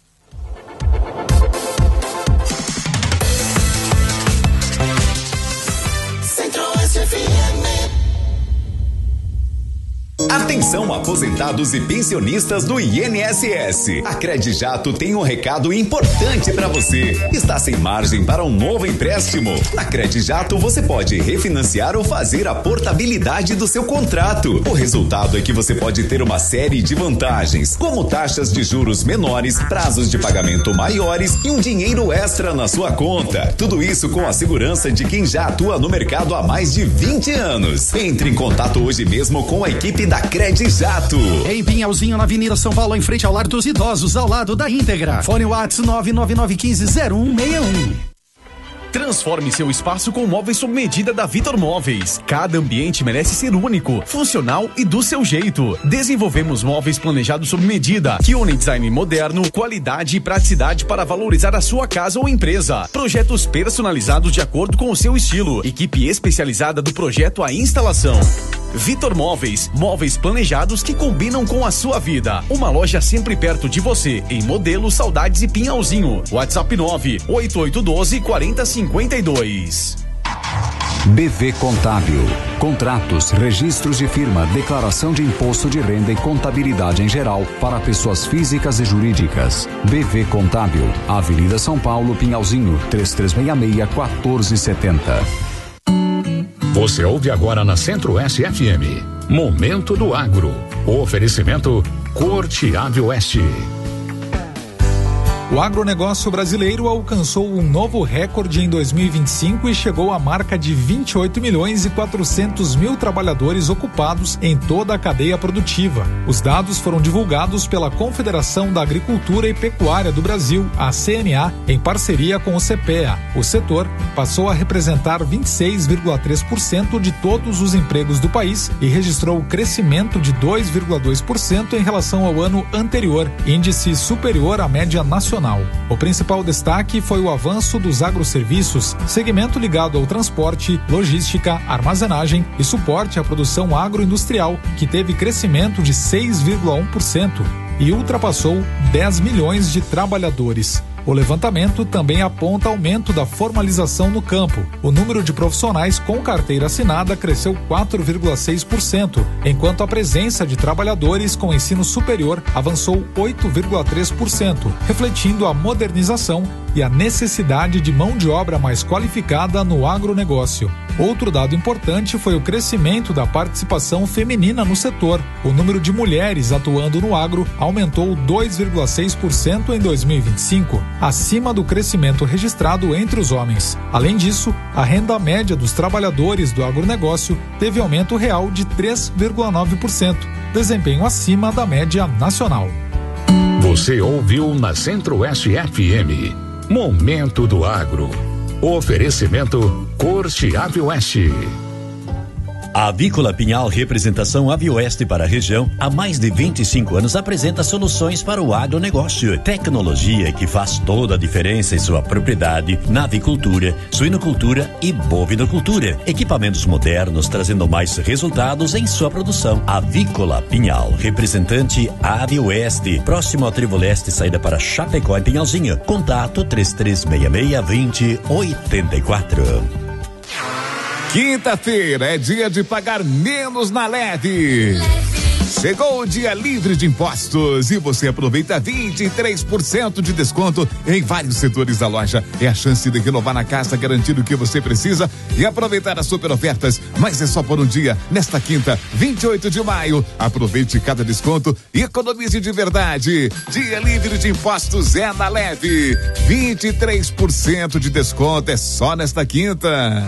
Atenção, aposentados e pensionistas do I N S S. A Credijato tem um recado importante para você. Está sem margem para um novo empréstimo? Na Credijato você pode refinanciar ou fazer a portabilidade do seu contrato. O resultado é que você pode ter uma série de vantagens, como taxas de juros menores, prazos de pagamento maiores e um dinheiro extra na sua conta. Tudo isso com a segurança de quem já atua no mercado há mais de vinte anos. Entre em contato hoje mesmo com a equipe da Credijato. Em Pinhalzinho, na Avenida São Paulo, em frente ao Lar dos Idosos, ao lado da Íntegra. Fone WhatsApp nove nove nove um cinco zero um seis um. Transforme seu espaço com móveis sob medida da Vitor Móveis. Cada ambiente merece ser único, funcional e do seu jeito. Desenvolvemos móveis planejados sob medida, que unem design moderno, qualidade e praticidade para valorizar a sua casa ou empresa. Projetos personalizados de acordo com o seu estilo. Equipe especializada do projeto à instalação. Vitor Móveis, móveis planejados que combinam com a sua vida. Uma loja sempre perto de você, em Modelo, Saudades e Pinhalzinho. WhatsApp nove oito oito um dois quatro zero cinco dois. B V Contábil. Contratos, registros de firma, declaração de imposto de renda e contabilidade em geral para pessoas físicas e jurídicas. B V Contábil, Avenida São Paulo, Pinhalzinho, três três seis seis, um quatro sete zero. Você ouve agora na Centro-Oeste F M. Momento do Agro. O oferecimento Corteave Oeste. O agronegócio brasileiro alcançou um novo recorde em dois mil e vinte e cinco e chegou à marca de vinte e oito milhões e quatrocentos mil trabalhadores ocupados em toda a cadeia produtiva. Os dados foram divulgados pela Confederação da Agricultura e Pecuária do Brasil, a C N A, em parceria com o CEPEA. O setor passou a representar vinte e seis vírgula três por cento de todos os empregos do país e registrou crescimento de dois vírgula dois por cento em relação ao ano anterior, índice superior à média nacional nacional. O principal destaque foi o avanço dos agroserviços, segmento ligado ao transporte, logística, armazenagem e suporte à produção agroindustrial, que teve crescimento de seis vírgula um por cento e ultrapassou dez milhões de trabalhadores. O levantamento também aponta aumento da formalização no campo. O número de profissionais com carteira assinada cresceu quatro vírgula seis por cento, enquanto a presença de trabalhadores com ensino superior avançou oito vírgula três por cento, refletindo a modernização e a necessidade de mão de obra mais qualificada no agronegócio. Outro dado importante foi o crescimento da participação feminina no setor. O número de mulheres atuando no agro aumentou dois vírgula seis por cento em dois mil e vinte e cinco, acima do crescimento registrado entre os homens. Além disso, a renda média dos trabalhadores do agronegócio teve aumento real de três vírgula nove por cento, desempenho acima da média nacional. Você ouviu na Centro-Oeste F M, Momento do Agro. Oferecimento Corte Avioeste. A Avícola Pinhal, representação Avioeste para a região, há mais de vinte e cinco anos apresenta soluções para o agronegócio. Tecnologia que faz toda a diferença em sua propriedade na avicultura, suinocultura e bovinocultura. Equipamentos modernos trazendo mais resultados em sua produção. Avícola Pinhal, representante Avioeste, próximo ao Trevo Leste, saída para Chapecó em Pinhalzinho. Contato três três seis seis, dois zero oito quatro. Quinta-feira é dia de pagar menos na Leve. Chegou o dia livre de impostos e você aproveita vinte e três por cento de desconto em vários setores da loja. É a chance de renovar na casa, garantir o que você precisa e aproveitar as super ofertas. Mas é só por um dia, nesta quinta, vinte e oito de maio. Aproveite cada desconto e economize de verdade. Dia livre de impostos é na Leve. vinte e três por cento de desconto é só nesta quinta.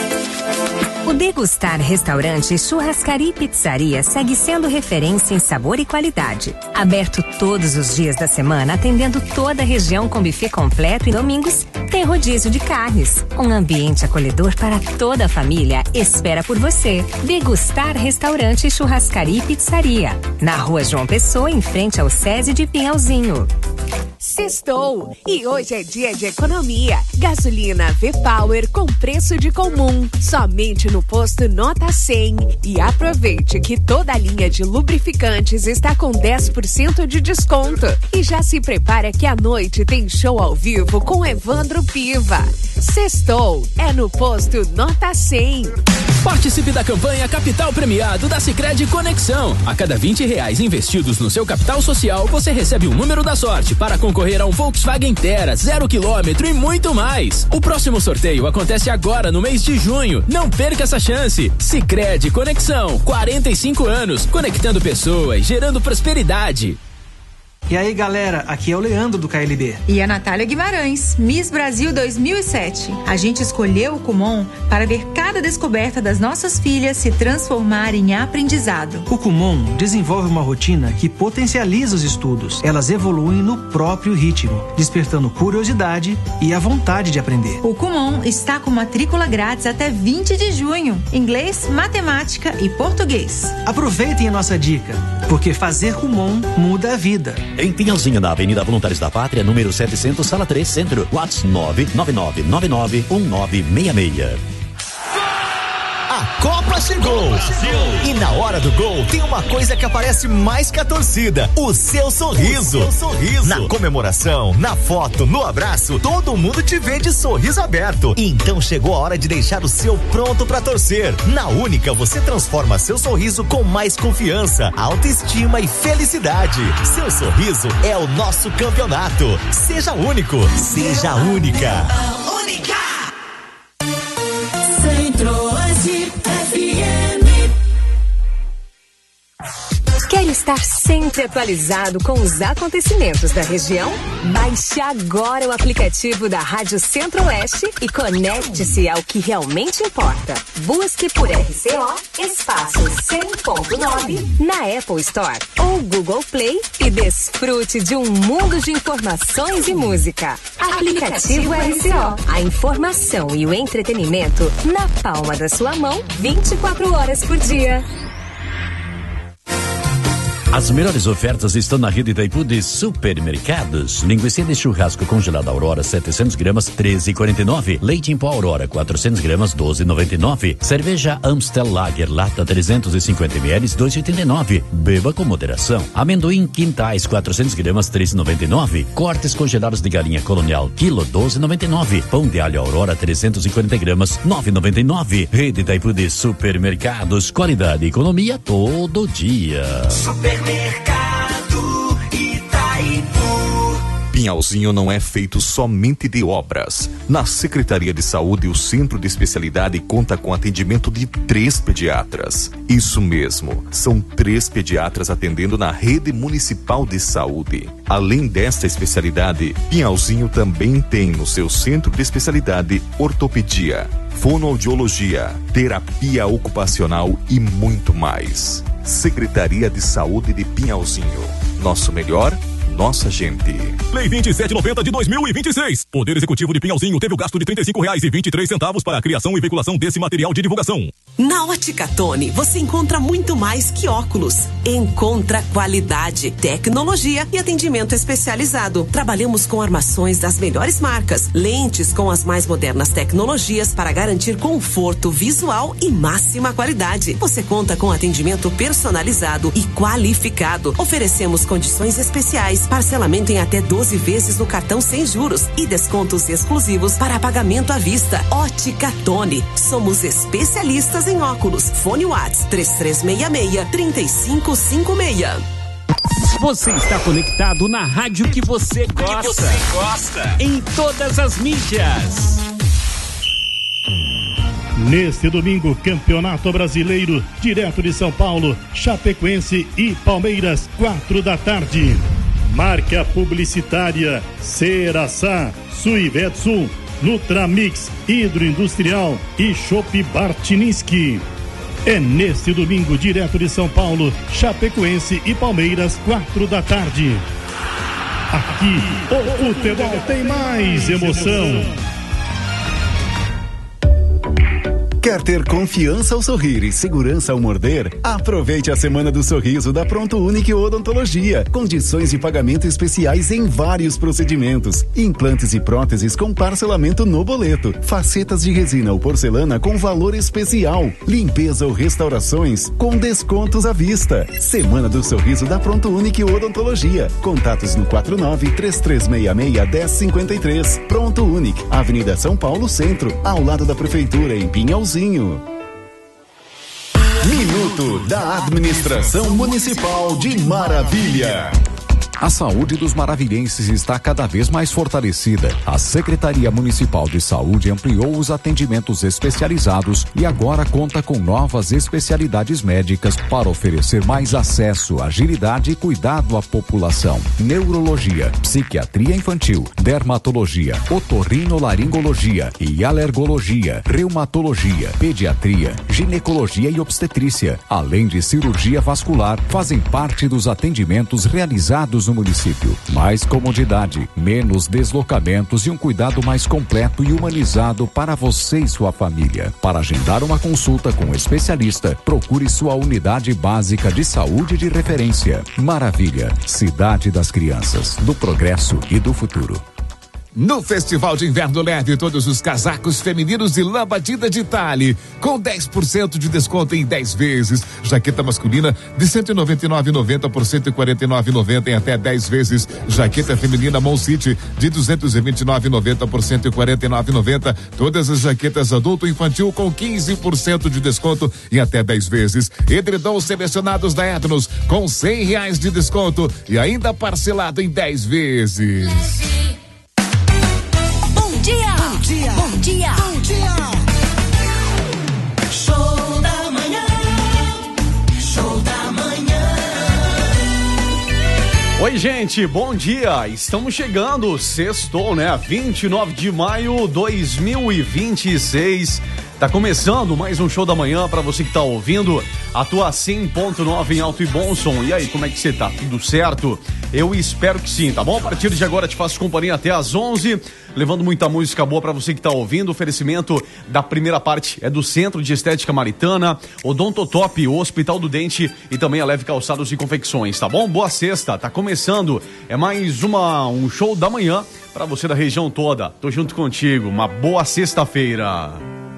O Degustar Restaurante, Churrascaria e Pizzaria segue sendo referência em sabor e qualidade. Aberto todos os dias da semana, atendendo toda a região com buffet completo e domingos tem rodízio de carnes. Um ambiente acolhedor para toda a família espera por você. Degustar Restaurante, Churrascaria e Pizzaria. Na Rua João Pessoa, em frente ao SESI de Pinhalzinho. Sextou e hoje é dia de economia. Gasolina V-Power com preço de comum, somente no posto Nota cem. E aproveite que toda a linha de lubrificantes está com dez por cento de desconto. E já se prepara que à noite tem show ao vivo com Evandro Piva. Sextou é no posto Nota cem. Participe da campanha Capital Premiado da Sicredi Conexão. A cada vinte reais investidos no seu capital social, você recebe um número da sorte para concorrer a um Volkswagen Terra, zero quilômetro e muito mais. O próximo sorteio acontece agora no mês de junho. Não perca essa chance. Sicredi Conexão, quarenta e cinco anos, conectando pessoas, gerando prosperidade. E aí, galera, aqui é o Leandro do K L B. E a Natália Guimarães, Miss Brasil dois mil e sete. A gente escolheu o Kumon para ver cada descoberta das nossas filhas se transformar em aprendizado. O Kumon desenvolve uma rotina que potencializa os estudos. Elas evoluem no próprio ritmo, despertando curiosidade e a vontade de aprender. O Kumon está com matrícula grátis até vinte de junho. Inglês, matemática e português. Aproveitem a nossa dica, porque fazer Kumon muda a vida. Em Pinhalzinho, na Avenida Voluntários da Pátria, número setecentos, sala três, centro. WhatsApp nove nove nove nove nove um nove seis seis. A Copa chegou! E na hora do gol tem uma coisa que aparece mais que a torcida: o seu sorriso. O seu sorriso. Na comemoração, na foto, no abraço, todo mundo te vê de sorriso aberto. Então chegou a hora de deixar o seu pronto pra torcer. Na Única você transforma seu sorriso com mais confiança, autoestima e felicidade. Seu sorriso é o nosso campeonato. Seja único, seja única. Única. Centro-Oeste F M. Quer estar sempre atualizado com os acontecimentos da região? Baixe agora o aplicativo da Rádio Centro-Oeste e conecte-se ao que realmente importa. Busque por R C O espaço cem ponto nove na Apple Store ou Google Play e desfrute de um mundo de informações e música. Aplicativo R C O. A informação e o entretenimento na palma da sua mão, vinte e quatro horas por dia. As melhores ofertas estão na rede Itaipu de supermercados. Linguiça de churrasco congelada Aurora setecentos gramas, treze e quarenta e nove. Leite em pó Aurora quatrocentos gramas, doze e noventa e nove. Cerveja Amstel Lager lata trezentos e cinquenta mililitros, dois e oitenta e nove. Beba com moderação. Amendoim Quintais quatrocentos gramas, três e noventa e nove. Cortes congelados de galinha Colonial quilo, doze e noventa e nove. Pão de alho Aurora trezentos e quarenta gramas, nove e noventa e nove. Rede Itaipu de supermercados, qualidade e economia todo dia. Supermercado Itaipu. Pinhalzinho não é feito somente de obras. Na Secretaria de Saúde, o Centro de Especialidade conta com atendimento de três pediatras. Isso mesmo, são três pediatras atendendo na rede municipal de saúde. Além desta especialidade, Pinhalzinho também tem no seu Centro de Especialidade ortopedia, fonoaudiologia, terapia ocupacional e muito mais. Secretaria de Saúde de Pinhalzinho. Nosso melhor, nossa gente. Lei vinte e sete noventa de dois mil e vinte e seis. Poder Executivo de Pinhalzinho teve o gasto de trinta e cinco reais e vinte e três centavos para a criação e veiculação desse material de divulgação. Na Ótica Tony, você encontra muito mais que óculos. Encontra qualidade, tecnologia e atendimento especializado. Trabalhamos com armações das melhores marcas, lentes com as mais modernas tecnologias para garantir conforto visual e máxima qualidade. Você conta com atendimento personalizado e qualificado. Oferecemos condições especiais, parcelamento em até doze vezes no cartão sem juros e descontos exclusivos para pagamento à vista. Ótica Tony, somos especialistas em óculos. Fone Whats três três seis seis, três cinco cinco seis. Você está conectado na rádio que você gosta. Que você gosta. Em todas as mídias. Neste domingo, Campeonato Brasileiro, direto de São Paulo, Chapecoense e Palmeiras, quatro da tarde. Marca publicitária Ceraçá, Suivetsu, Nutramix, Hidroindustrial e Chopp Bartiniski. É neste domingo, direto de São Paulo, Chapecoense e Palmeiras, quatro da tarde. Aqui, o futebol tem mais emoção. Quer ter confiança ao sorrir e segurança ao morder? Aproveite a Semana do Sorriso da Pronto Unique Odontologia. Condições de pagamento especiais em vários procedimentos. Implantes e próteses com parcelamento no boleto. Facetas de resina ou porcelana com valor especial. Limpeza ou restaurações com descontos à vista. Semana do Sorriso da Pronto Unique Odontologia. Contatos no quatro nove, três três seis seis, um zero cinco três. Pronto Unique, Avenida São Paulo Centro, ao lado da Prefeitura, em Pinhalzinho. Minuto da Administração Municipal de Maravilha. A saúde dos maravilhenses está cada vez mais fortalecida. A Secretaria Municipal de Saúde ampliou os atendimentos especializados e agora conta com novas especialidades médicas para oferecer mais acesso, agilidade e cuidado à população. Neurologia, psiquiatria infantil, dermatologia, otorrinolaringologia e alergologia, reumatologia, pediatria, ginecologia e obstetrícia, além de cirurgia vascular, fazem parte dos atendimentos realizados no município. Mais comodidade, menos deslocamentos e um cuidado mais completo e humanizado para você e sua família. Para agendar uma consulta com um especialista, procure sua unidade básica de saúde de referência. Maravilha, cidade das crianças, do progresso e do futuro. No Festival de Inverno Leve, todos os casacos femininos de lã batida de Tale, com dez por cento de desconto em dez vezes. Jaqueta masculina de cento e noventa e nove reais e noventa centavos por cento e quarenta e nove reais e noventa centavos em até dez vezes. Jaqueta feminina Mon City de duzentos e vinte e nove reais e noventa centavos por cento e quarenta e nove reais e noventa centavos. Todas as jaquetas adulto e infantil com quinze por cento de desconto em até dez vezes. Edredons selecionados da Etnos com cem reais de desconto e ainda parcelado em dez vezes. Bom dia! Bom dia! Bom dia! Bom dia! Show da manhã! Show da manhã! Oi, gente, bom dia! Estamos chegando, sextou, né? vinte e nove de maio de dois mil e vinte e seis. Tá começando mais um show da manhã pra você que tá ouvindo a tua cem ponto nove em Alto e Bom Som. E aí, como é que você tá? Tudo certo? Eu espero que sim, tá bom? A partir de agora te faço companhia até às onze, levando muita música boa pra você que tá ouvindo. O oferecimento da primeira parte é do Centro de Estética Maritana, Odontotop, o Hospital do Dente e também a Leve Calçados e Confecções, tá bom? Boa sexta, tá começando. É mais uma, um show da manhã pra você da região toda. Tô junto contigo. Uma boa sexta-feira.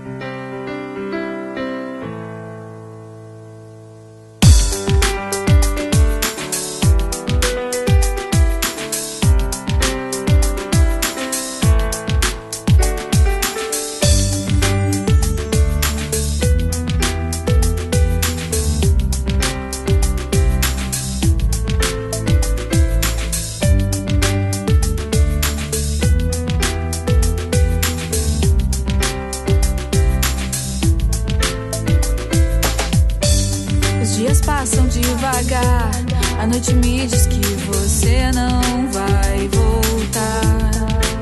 A noite me diz que você não vai voltar.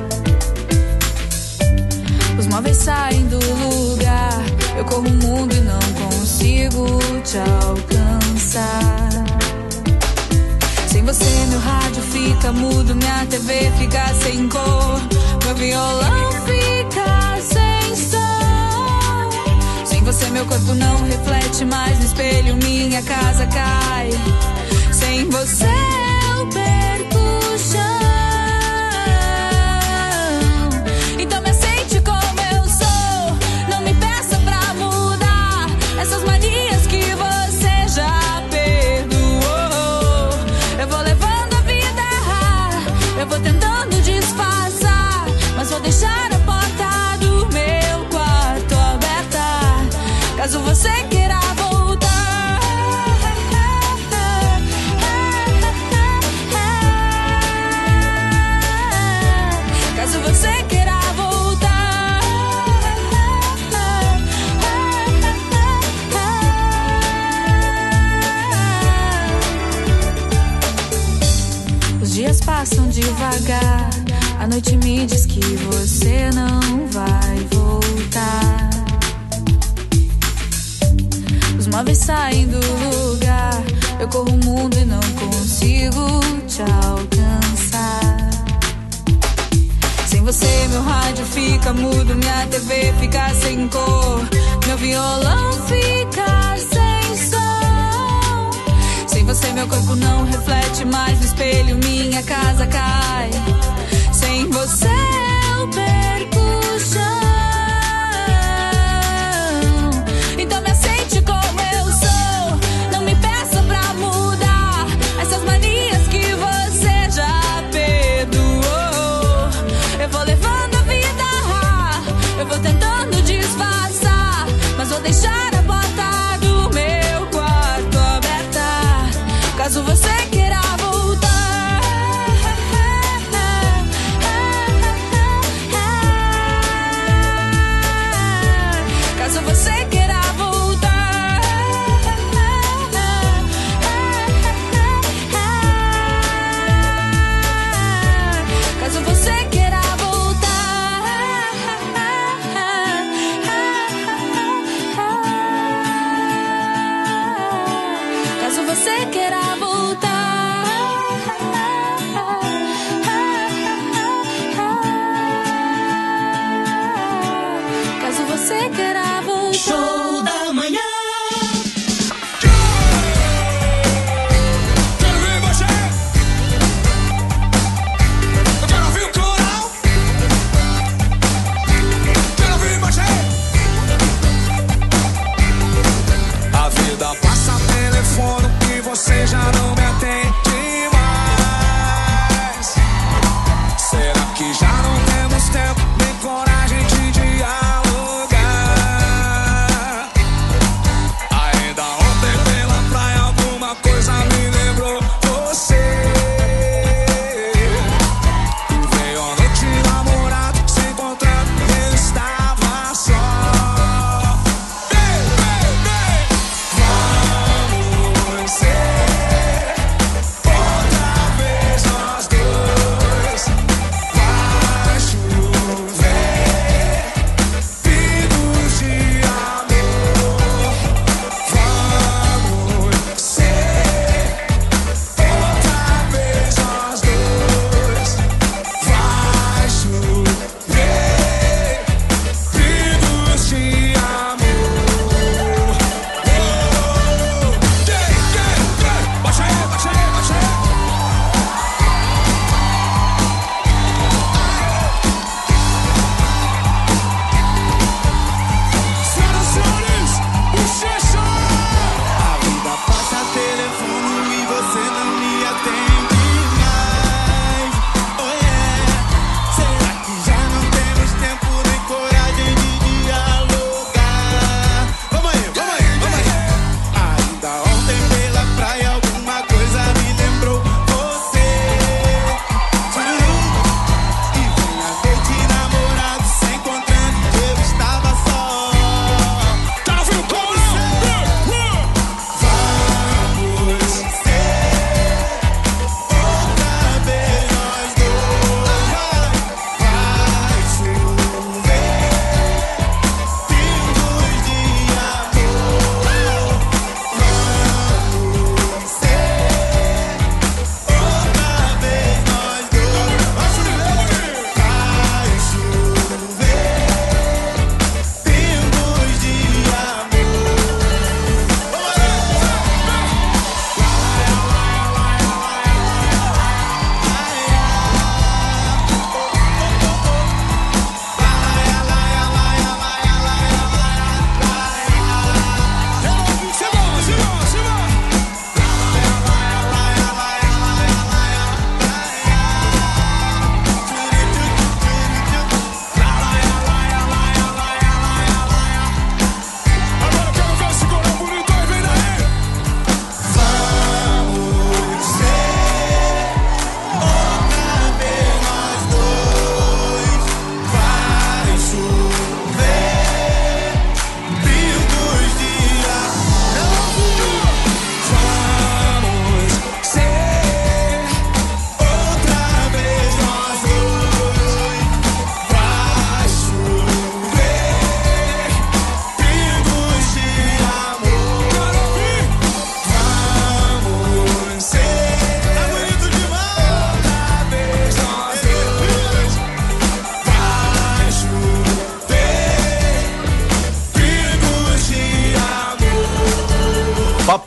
Os móveis saem do lugar. Eu corro o mundo e não consigo te alcançar. Sem você meu rádio fica mudo, minha T V fica sem cor, meu violão fica sem som. Sem você meu corpo não reflete mais no espelho, minha casa cai. Sem você eu perco o chão. Então me aceite como eu sou, não me peça pra mudar essas manias que você já perdoou. Eu vou levando a vida, eu vou tentando disfarçar, mas vou deixar a porta do meu quarto aberta, caso você queira voltar. Caso você queira voltar. Os dias passam devagar, a noite me diz que você não vai voltar. Os móveis saem do lugar, eu corro o mundo e não consigo te alcançar. Sem você meu rádio fica mudo, minha T V fica sem cor, meu violão fica sem som. Sem você meu corpo não reflete mais no espelho, minha casa cai. Sem você eu perco o chão. Então me aceite como eu sou, não me peça pra mudar essas manias que você já perdoou. Eu vou levando a vida, eu vou tentando disfarçar, mas vou deixar a porta do meu quarto aberta, caso você queira voltar.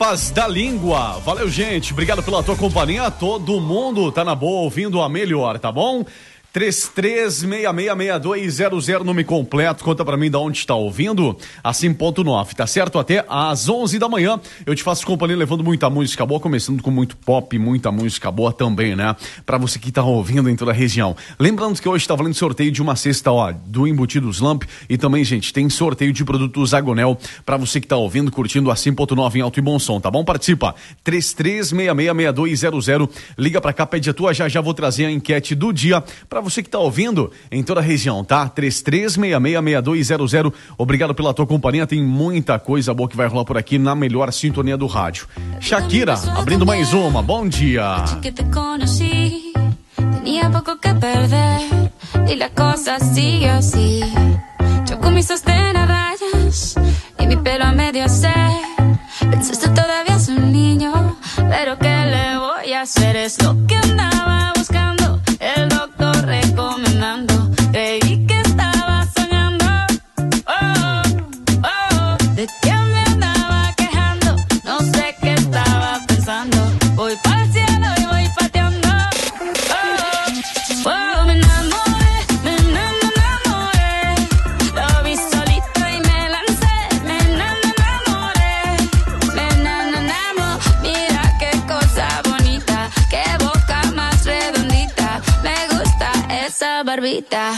Papas da Língua. Valeu, gente. Obrigado pela tua companhia. Todo mundo tá na boa ouvindo a melhor, tá bom? três três seis seis seis dois zero zero, nome completo, conta pra mim de onde está ouvindo, assim ponto nove, tá certo? Até às onze da manhã eu te faço companhia levando muita música boa, começando com muito pop, muita música boa também, né? Pra você que tá ouvindo em toda a região. Lembrando que hoje tá valendo sorteio de uma cesta, ó, do Embutidos Lamp, e também, gente, tem sorteio de produtos Agonel pra você que tá ouvindo, curtindo a cem ponto nove em alto e bom som, tá bom? Participa, três três seis seis seis dois zero zero, liga pra cá, pede a tua, já já vou trazer a enquete do dia pra você que tá ouvindo em toda a região, tá? três três seis seis seis dois zero zero. Obrigado pela tua companhia. Tem muita coisa boa que vai rolar por aqui na melhor sintonia do rádio. Shakira, abrindo mais uma. Bom dia. Que te conocí, tenía poco que perder y la cosa sigue así. Yo con mis sostén a rayas y mi pelo a medio hacer. Pensaste todavía es un niño, pero ¿qué le voy a hacer? Es lo que andaba buscando, el doctor recomendando. Creí que estaba soñando. Oh, oh, de que me andaba quejando. No sé qué estaba pensando. Voy para el cielo y voy pateando. Oh, oh, me enamoré, me enamoré. Lo vi solito y me lancé. Me enamoré, me enamoré. Mira qué cosa bonita, qué boca más redondita. Me gusta esa barbita.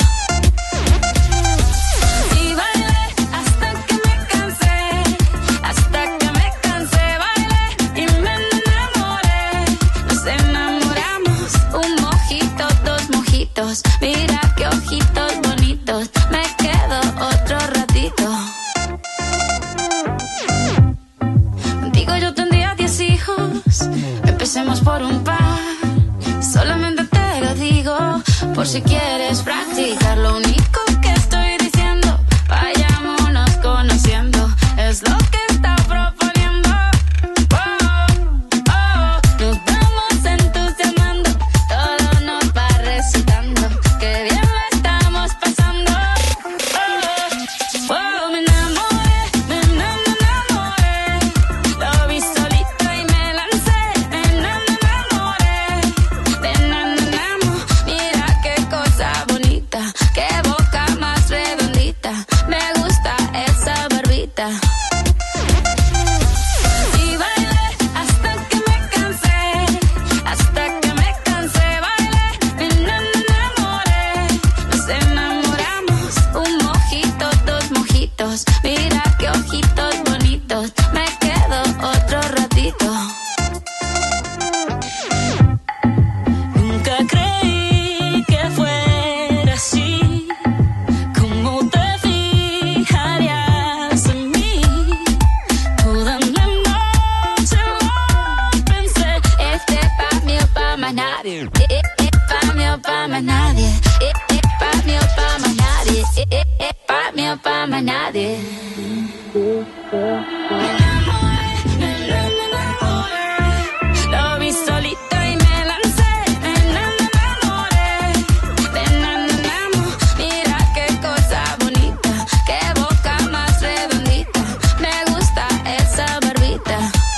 Y bailé hasta que me cansé, hasta que me cansé, bailé y me enamoré. Nos enamoramos, un mojito, dos mojitos. Mira qué ojitos bonitos, me quedo otro ratito. Contigo yo tendría diez hijos, empecemos por un par. Solamente te lo digo, por si quieres practicar. Lo único que estoy diciendo, vayámonos conociendo, es lo que está proponiendo. Oh, oh, nos vamos entusiasmando, todo nos va recitando, que bien la estamos pasando. Oh, oh, me enamoré, me enamoré. Lo vi solito y me lancé. Me enamoré, me enamoramos. Mira qué cosa bonita, qué boca más redondita. Me gusta esa barbita. Y bailé hasta que me cansé, hasta que me cansé, bailé. Me enamoré, nos enamoramos. Un mojito, dos mojitos. Mira qué ojitos bonitos. Me quedo otro ratito. Nunca creí que fuera así. ¿Cómo te fijarías en mí? Toda la noche lo pensé. Este pa' mí o pa' más nadie. Eh, eh, eh, pa' mí o pa' más nadie. Eh, eh, pa' mí o pa' más nadie. Eh, eh, eh, pa' mí o pa' más nadie. Me enamoré, me enamoré. Lo vi solito y me lancé. Me enamoré, me enamoramos. Mira qué cosa bonita, qué boca más redondita. Me gusta esa barbita.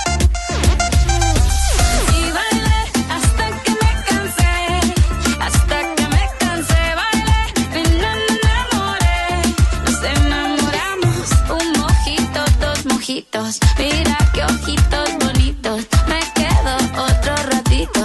Y bailé hasta que me cansé, hasta que me cansé, bailé. Me enamoré, nos enamoramos. Un mojito, dos mojitos. Mira qué ojitos bonitos. Me quedo otro ratito.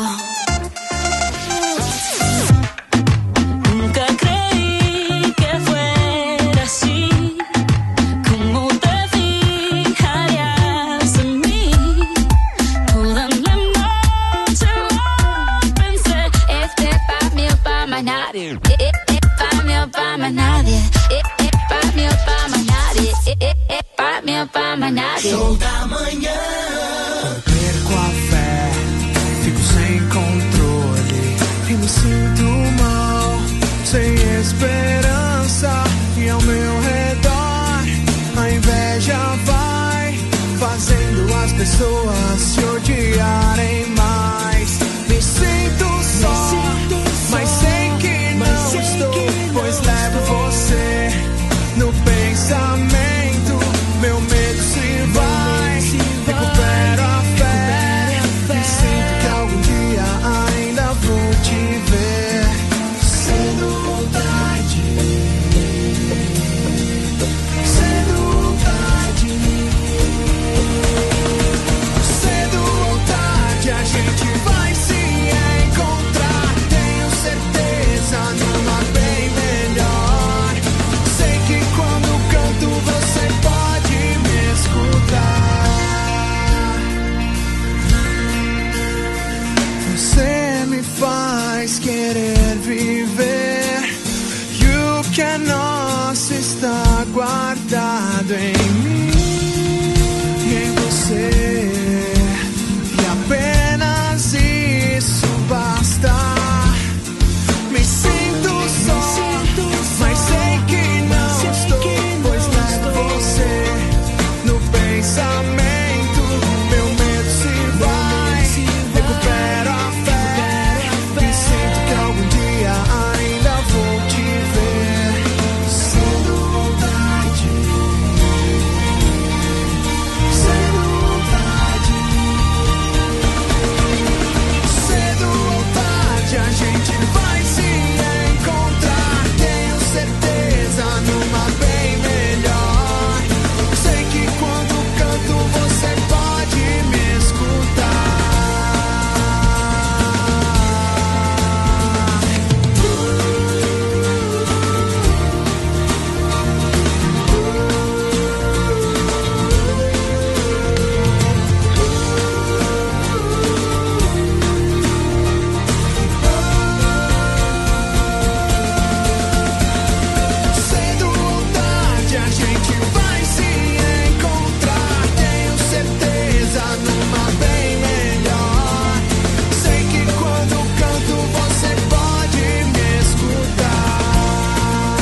Nunca creí que fuera así. ¿Cómo te fijarías en mí? Toda la noche lo pensé. Este pa' mí o pa' más nadie. Eh, eh, eh, pa' mí o pa' más nadie. Eh, eh, pa' mí o pa' más nadie. Eh, eh, eh, pa' mí o pa' más nadie. Show da manhã. Perco a fé, fico sem controle e me sinto mal, sem esperança. E ao meu redor a inveja vai fazendo as pessoas se odiarem mais. Me sinto só, mas sei que não estou, pois levo você no pensamento. Meu medo se vai, recupero a pensamento, meu medo se vai, recupero a fé, e sinto que algum dia ainda vou te ver. Cedo ou tarde, cedo ou tarde, cedo ou tarde a gente vai se encontrar, tenho certeza, numa bem melhor. Sei que quando canto você pode me escutar. Cedo ou tarde a gente vai se encontrar, tenho certeza, numa bem melhor. Sei que quando canto você pode me escutar.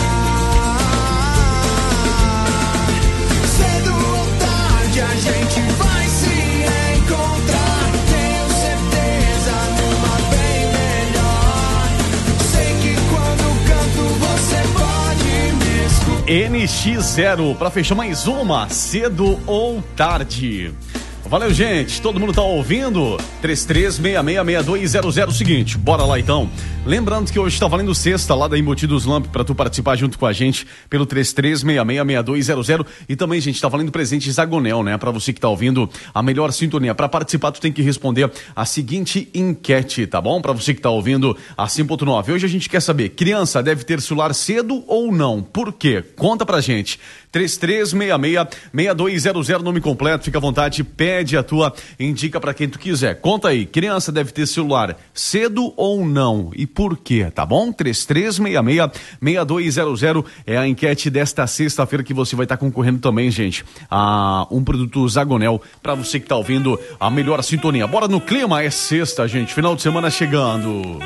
Cedo ou tarde a gente vai se encontrar, tenho certeza, numa bem melhor. Sei que quando canto você pode me escutar. N X zero, pra fechar mais uma, cedo ou tarde. Valeu, gente, todo mundo tá ouvindo? três três seis seis seis dois zero zero. Seguinte, bora lá então. Lembrando que hoje tá valendo sexta lá da Embutidos Lamp pra tu participar junto com a gente pelo três três seis seis seis dois zero zero. E também, gente, tá valendo presente Zagonel, né? Pra você que tá ouvindo a melhor sintonia. Pra participar, tu tem que responder a seguinte enquete, tá bom? Pra você que tá ouvindo a cem ponto nove. Hoje a gente quer saber, criança deve ter celular cedo ou não? Por quê? Conta pra gente. três três seis seis seis dois zero zero, nome completo, fica à vontade, pede a tua, indica pra quem tu quiser. Conta aí, criança deve ter celular cedo ou não? E por quê, tá bom? três três seis seis seis dois zero zero é a enquete desta sexta-feira que você vai estar concorrendo também, gente, a um produto Zagonel pra você que tá ouvindo a melhor sintonia. Bora no clima, é sexta, gente, final de semana chegando.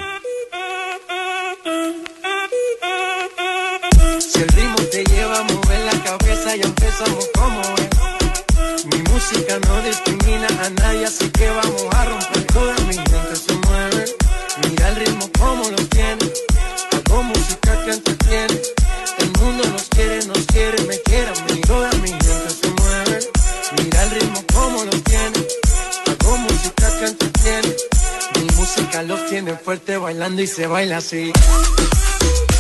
Si el ritmo te lleva a mover la cabeza, ya empezamos como es. Mi música no discrimina a nadie, así que vamos a romper. Toda mi gente se mueve, mira el ritmo como lo tiene. Hago música que entretiene. El mundo nos quiere, nos quiere, me quiere a mí. Toda mi gente se mueve, mira el ritmo como lo tiene. Hago música que entretiene. Mi música los tiene fuerte bailando y se baila así.